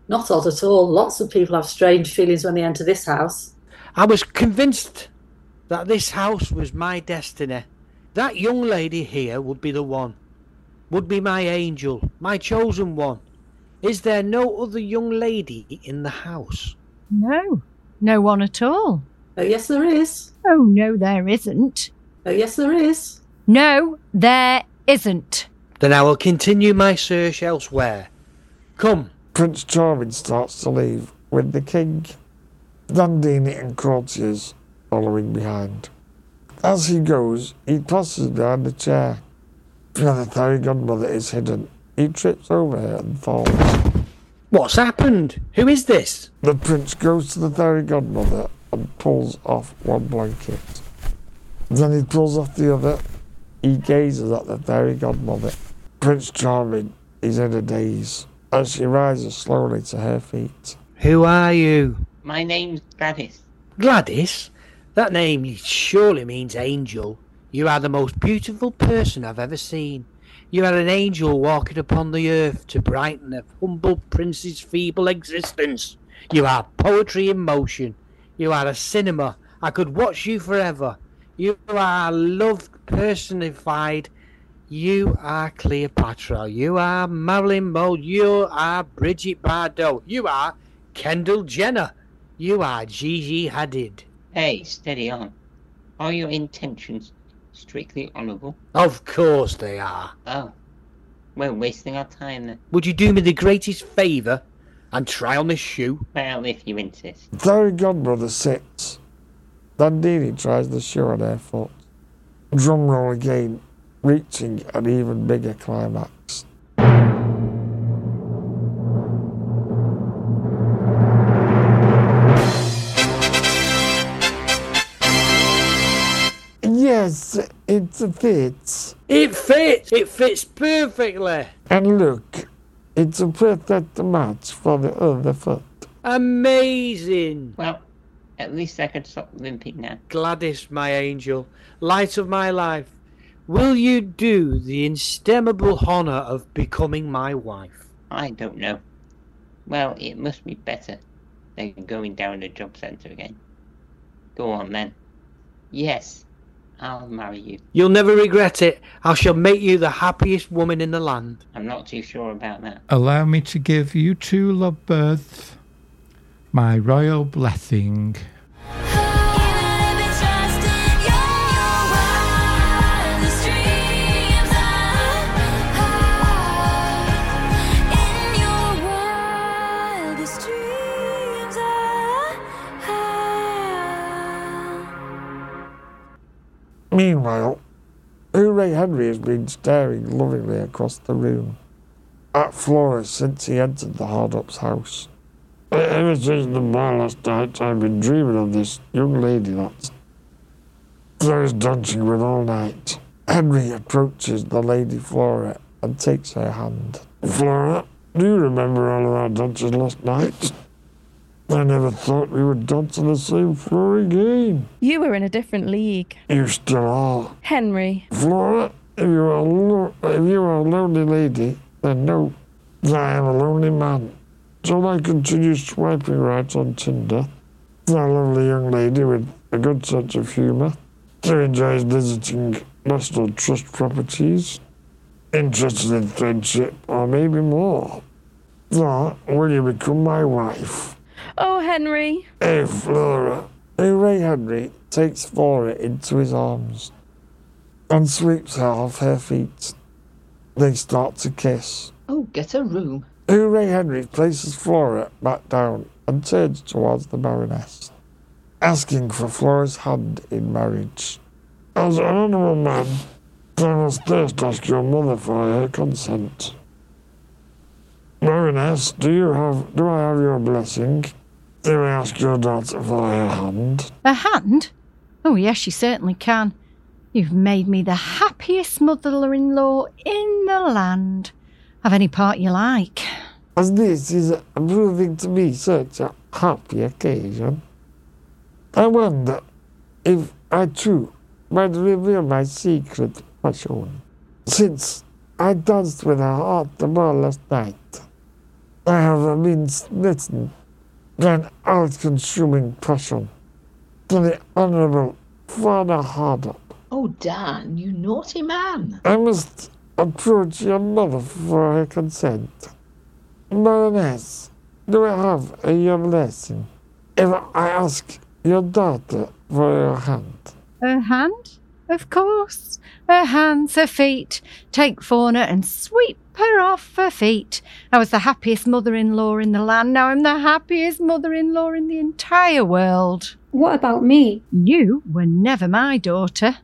Not odd at all. Lots of people have strange feelings when they enter this house. I was convinced that this house was my destiny. That young lady here would be the one. Would be my angel, my chosen one. Is there no other young lady in the house? No, no one at all. Oh, yes, there is. Oh, no, there isn't. Oh, yes, there is. No, there isn't. Then I will continue my search elsewhere. Come. Prince Charming starts to leave, with the king, Dandini and courtiers following behind. As he goes, he passes behind a chair. Where the fairy godmother is hidden. He trips over her and falls. What's happened? Who is this? The prince goes to the fairy godmother and pulls off one blanket. Then he pulls off the other. He gazes at the fairy godmother. Prince Charming is in a daze as she rises slowly to her feet. Who are you? My name's Gladys. Gladys? That name surely means angel. You are the most beautiful person I've ever seen. You are an angel walking upon the earth to brighten a humble prince's feeble existence. You are poetry in motion. You are a cinema. I could watch you forever. You are love personified. You are Cleopatra. You are Marilyn Monroe. You are Bridget Bardot. You are Kendall Jenner. You are Gigi Hadid. Hey, steady on. Are your intentions strictly honourable? Of course they are. Oh. We're wasting our time then. Would you do me the greatest favour and try on this shoe? Well, if you insist. The fairy godmother sits. Dandini tries the shoe on her foot. Drum roll again, reaching an even bigger climax. Yes, it fits. It fits! It fits perfectly! And look, it's a perfect match for the other foot. Amazing! Well, at least I can stop limping now. Gladys, my angel, light of my life, will you do the inestimable honour of becoming my wife? I don't know. Well, it must be better than going down the job centre again. Go on then. Yes, I'll marry you. You'll never regret it. I shall make you the happiest woman in the land. I'm not too sure about that. Allow me to give you two lovebirds my royal blessing. Meanwhile, Hooray Henry has been staring lovingly across the room at Flora since he entered the Hardup's house. Ever since the ball last night, I've been dreaming of this young lady that I was dancing with all night. Henry approaches the Lady Flora and takes her hand. Flora, do you remember all of our dances last night? I never thought we would dance on the same floor again. You were in a different league. You still are. Henry. Flora, if you are a lonely lady, then know that I am a lonely man. So I continue swiping right on Tinder. A lovely young lady with a good sense of humour, who enjoys visiting National Trust properties, interested in friendship, or maybe more. So, will you become my wife? Oh, Henry. Hey, Flora. Hooray Henry takes Flora into his arms and sweeps her off her feet. They start to kiss. Oh, get a room. Hooray Henry places Flora back down and turns towards the Baroness, asking for Flora's hand in marriage. As an honourable man, I must first ask your mother for her consent. Baroness, do I have your blessing? Do I ask your daughter for her hand? A hand? Oh, yes, you certainly can. You've made me the happiest mother-in-law in the land. Have any part you like. As this is proving to be such a happy occasion, I wonder if I too might reveal my secret passion. Since I danced with her at the ball last night, I have been smitten by an all-consuming passion for the Honourable Father Hardup. Oh, Dan, you naughty man. I must approach your mother for her consent. Baroness, do I have your blessing if I ask your daughter for your hand? Her hand? Of course. Her hands, her feet. Take Fauna and sweep her off her feet. I was the happiest mother-in-law in the land. Now I'm the happiest mother-in-law in the entire world. What about me? You were never my daughter.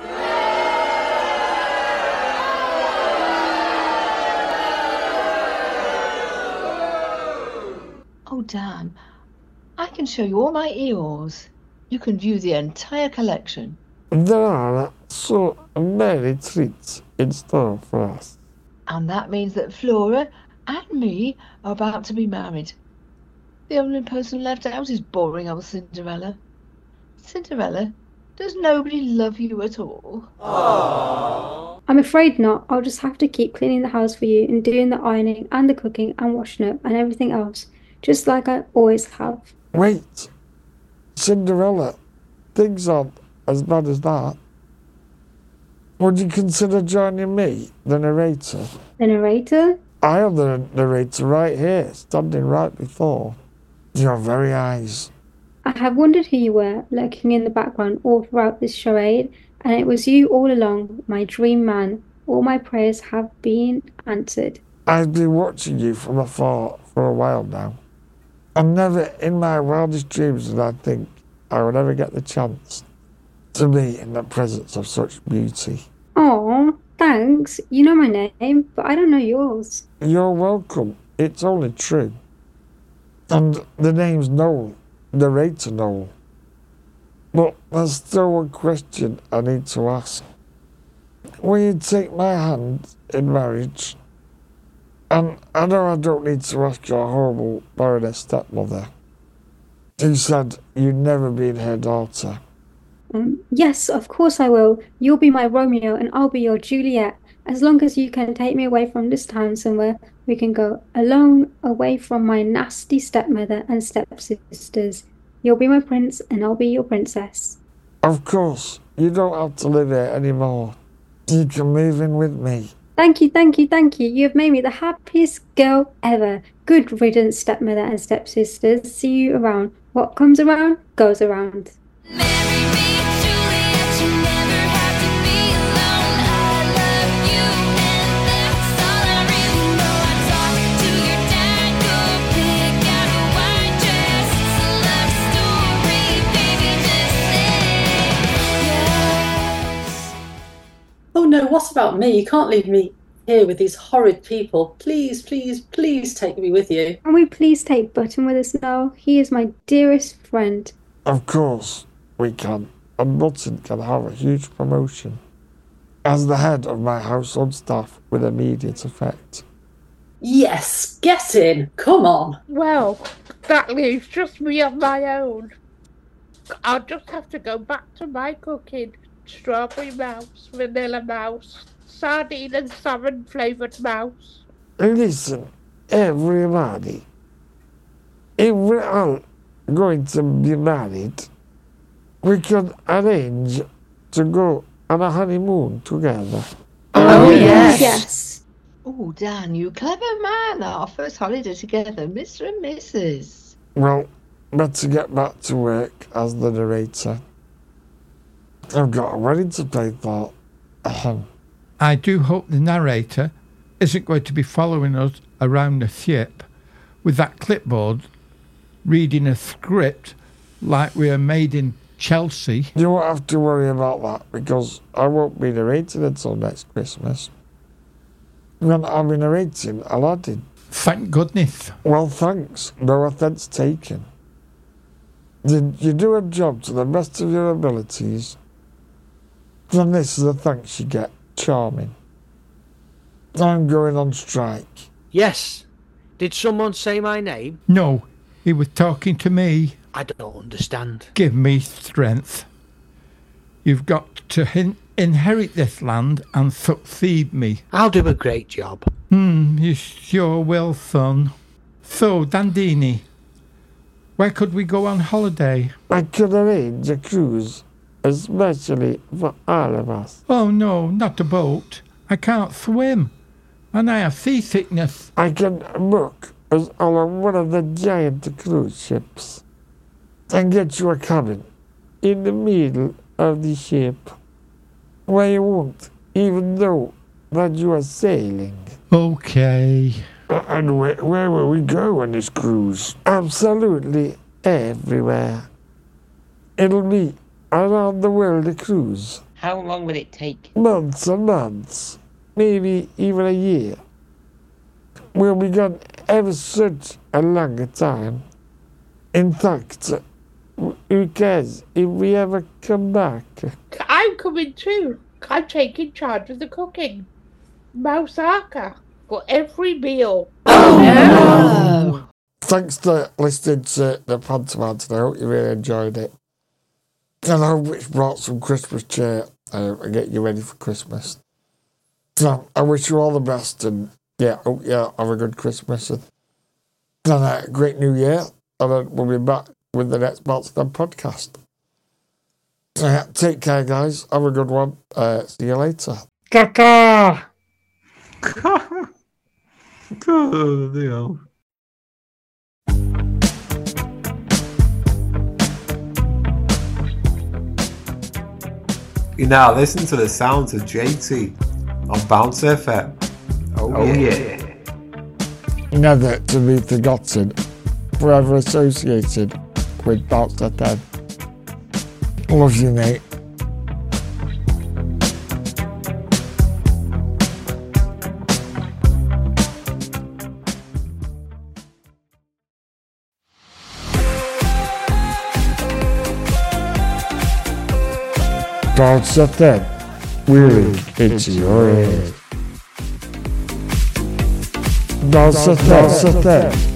Oh, Dan, I can show you all my Eeyores. You can view the entire collection. There are so many treats in store for us. And that means that Flora and me are about to be married. The only person left out is boring old Cinderella. Cinderella, does nobody love you at all? Aww. I'm afraid not. I'll just have to keep cleaning the house for you and doing the ironing and the cooking and washing up and everything else, just like I always have. Wait, Cinderella, things aren't as bad as that. Would you consider joining me, the narrator? The narrator? I am the narrator right here, standing right before your very eyes. I have wondered who you were, lurking in the background all throughout this charade, and it was you all along, my dream man. All my prayers have been answered. I've been watching you from afar for a while now, and never in my wildest dreams did I think I would ever get the chance to be in the presence of such beauty. Oh, thanks. You know my name, but I don't know yours. You're welcome. It's only true. And the name's Noel, narrator Noel. But there's still one question I need to ask. Will you take my hand in marriage? And I know I don't need to ask your horrible Baroness stepmother. You said you'd never been her daughter. Yes, of course I will. You'll be my Romeo and I'll be your Juliet. As long as you can take me away from this town somewhere, we can go alone, away from my nasty stepmother and stepsisters. You'll be my prince and I'll be your princess. Of course, you don't have to live here anymore. You can move in with me. Thank you, thank you, thank you. You've made me the happiest girl ever. Good riddance, stepmother and stepsisters. See you around. What comes around, goes around. Oh no, what about me? You can't leave me here with these horrid people. Please, please, please take me with you. Can we please take Button with us now? He is my dearest friend. Of course we can. And Button can have a huge promotion as the head of my household staff with immediate effect. Yes, get in. Come on. Well, that leaves just me on my own. I'll just have to go back to my cooking. Strawberry mouse, vanilla mouse, sardine and salmon flavoured mouse. Listen, everybody. If we're all going to be married, we can arrange to go on a honeymoon together. Oh, yes. Yes. Oh, Dan, you clever man. Our first holiday together, Mr. and Mrs. Well, better get back to work as the narrator. I've got a wedding to pay for. I do hope the narrator isn't going to be following us around the ship with that clipboard reading a script like we are made in Chelsea. You won't have to worry about that because I won't be narrating until next Christmas. When I'll be narrating Aladdin. Thank goodness. Well, thanks. No offence taken. Did you do a job to the best of your abilities? Then this is the thanks you get. Charming. I'm going on strike. Yes. Did someone say my name? No, he was talking to me. I don't understand. Give me strength. You've got to inherit this land and succeed me. I'll do a great job. You sure will, son. So, Dandini, where could we go on holiday? I could arrange a cruise, especially for all of us. Oh no, not a boat. I can't swim, and I have seasickness. I can book us all on one of the giant cruise ships and get you a cabin in the middle of the ship where you won't even know that you are sailing. Okay. And where will we go on this cruise? Absolutely everywhere. It'll be around the world cruise. How long will it take? Months and months. Maybe even a year. We'll be gone ever such a long time. In fact, who cares if we ever come back? I'm coming too. I'm taking charge of the cooking. Moussaka for every meal. Oh, thanks for listening to the pantomime today. I hope you really enjoyed it. And I hope it's brought some Christmas cheer and get you ready for Christmas. So I wish you all the best, and hope you have a good Christmas and a great New Year. And then we'll be back with the next Baltzan podcast. Take care, guys. Have a good one. See you later. Kaka! Oh, dear. You now listen to the sounds of JT on Bounce FM. Oh yeah. Never to be forgotten, forever associated with Bounce FM. Love you, mate. Bounce FM, wheeling into your head. Bounce FM.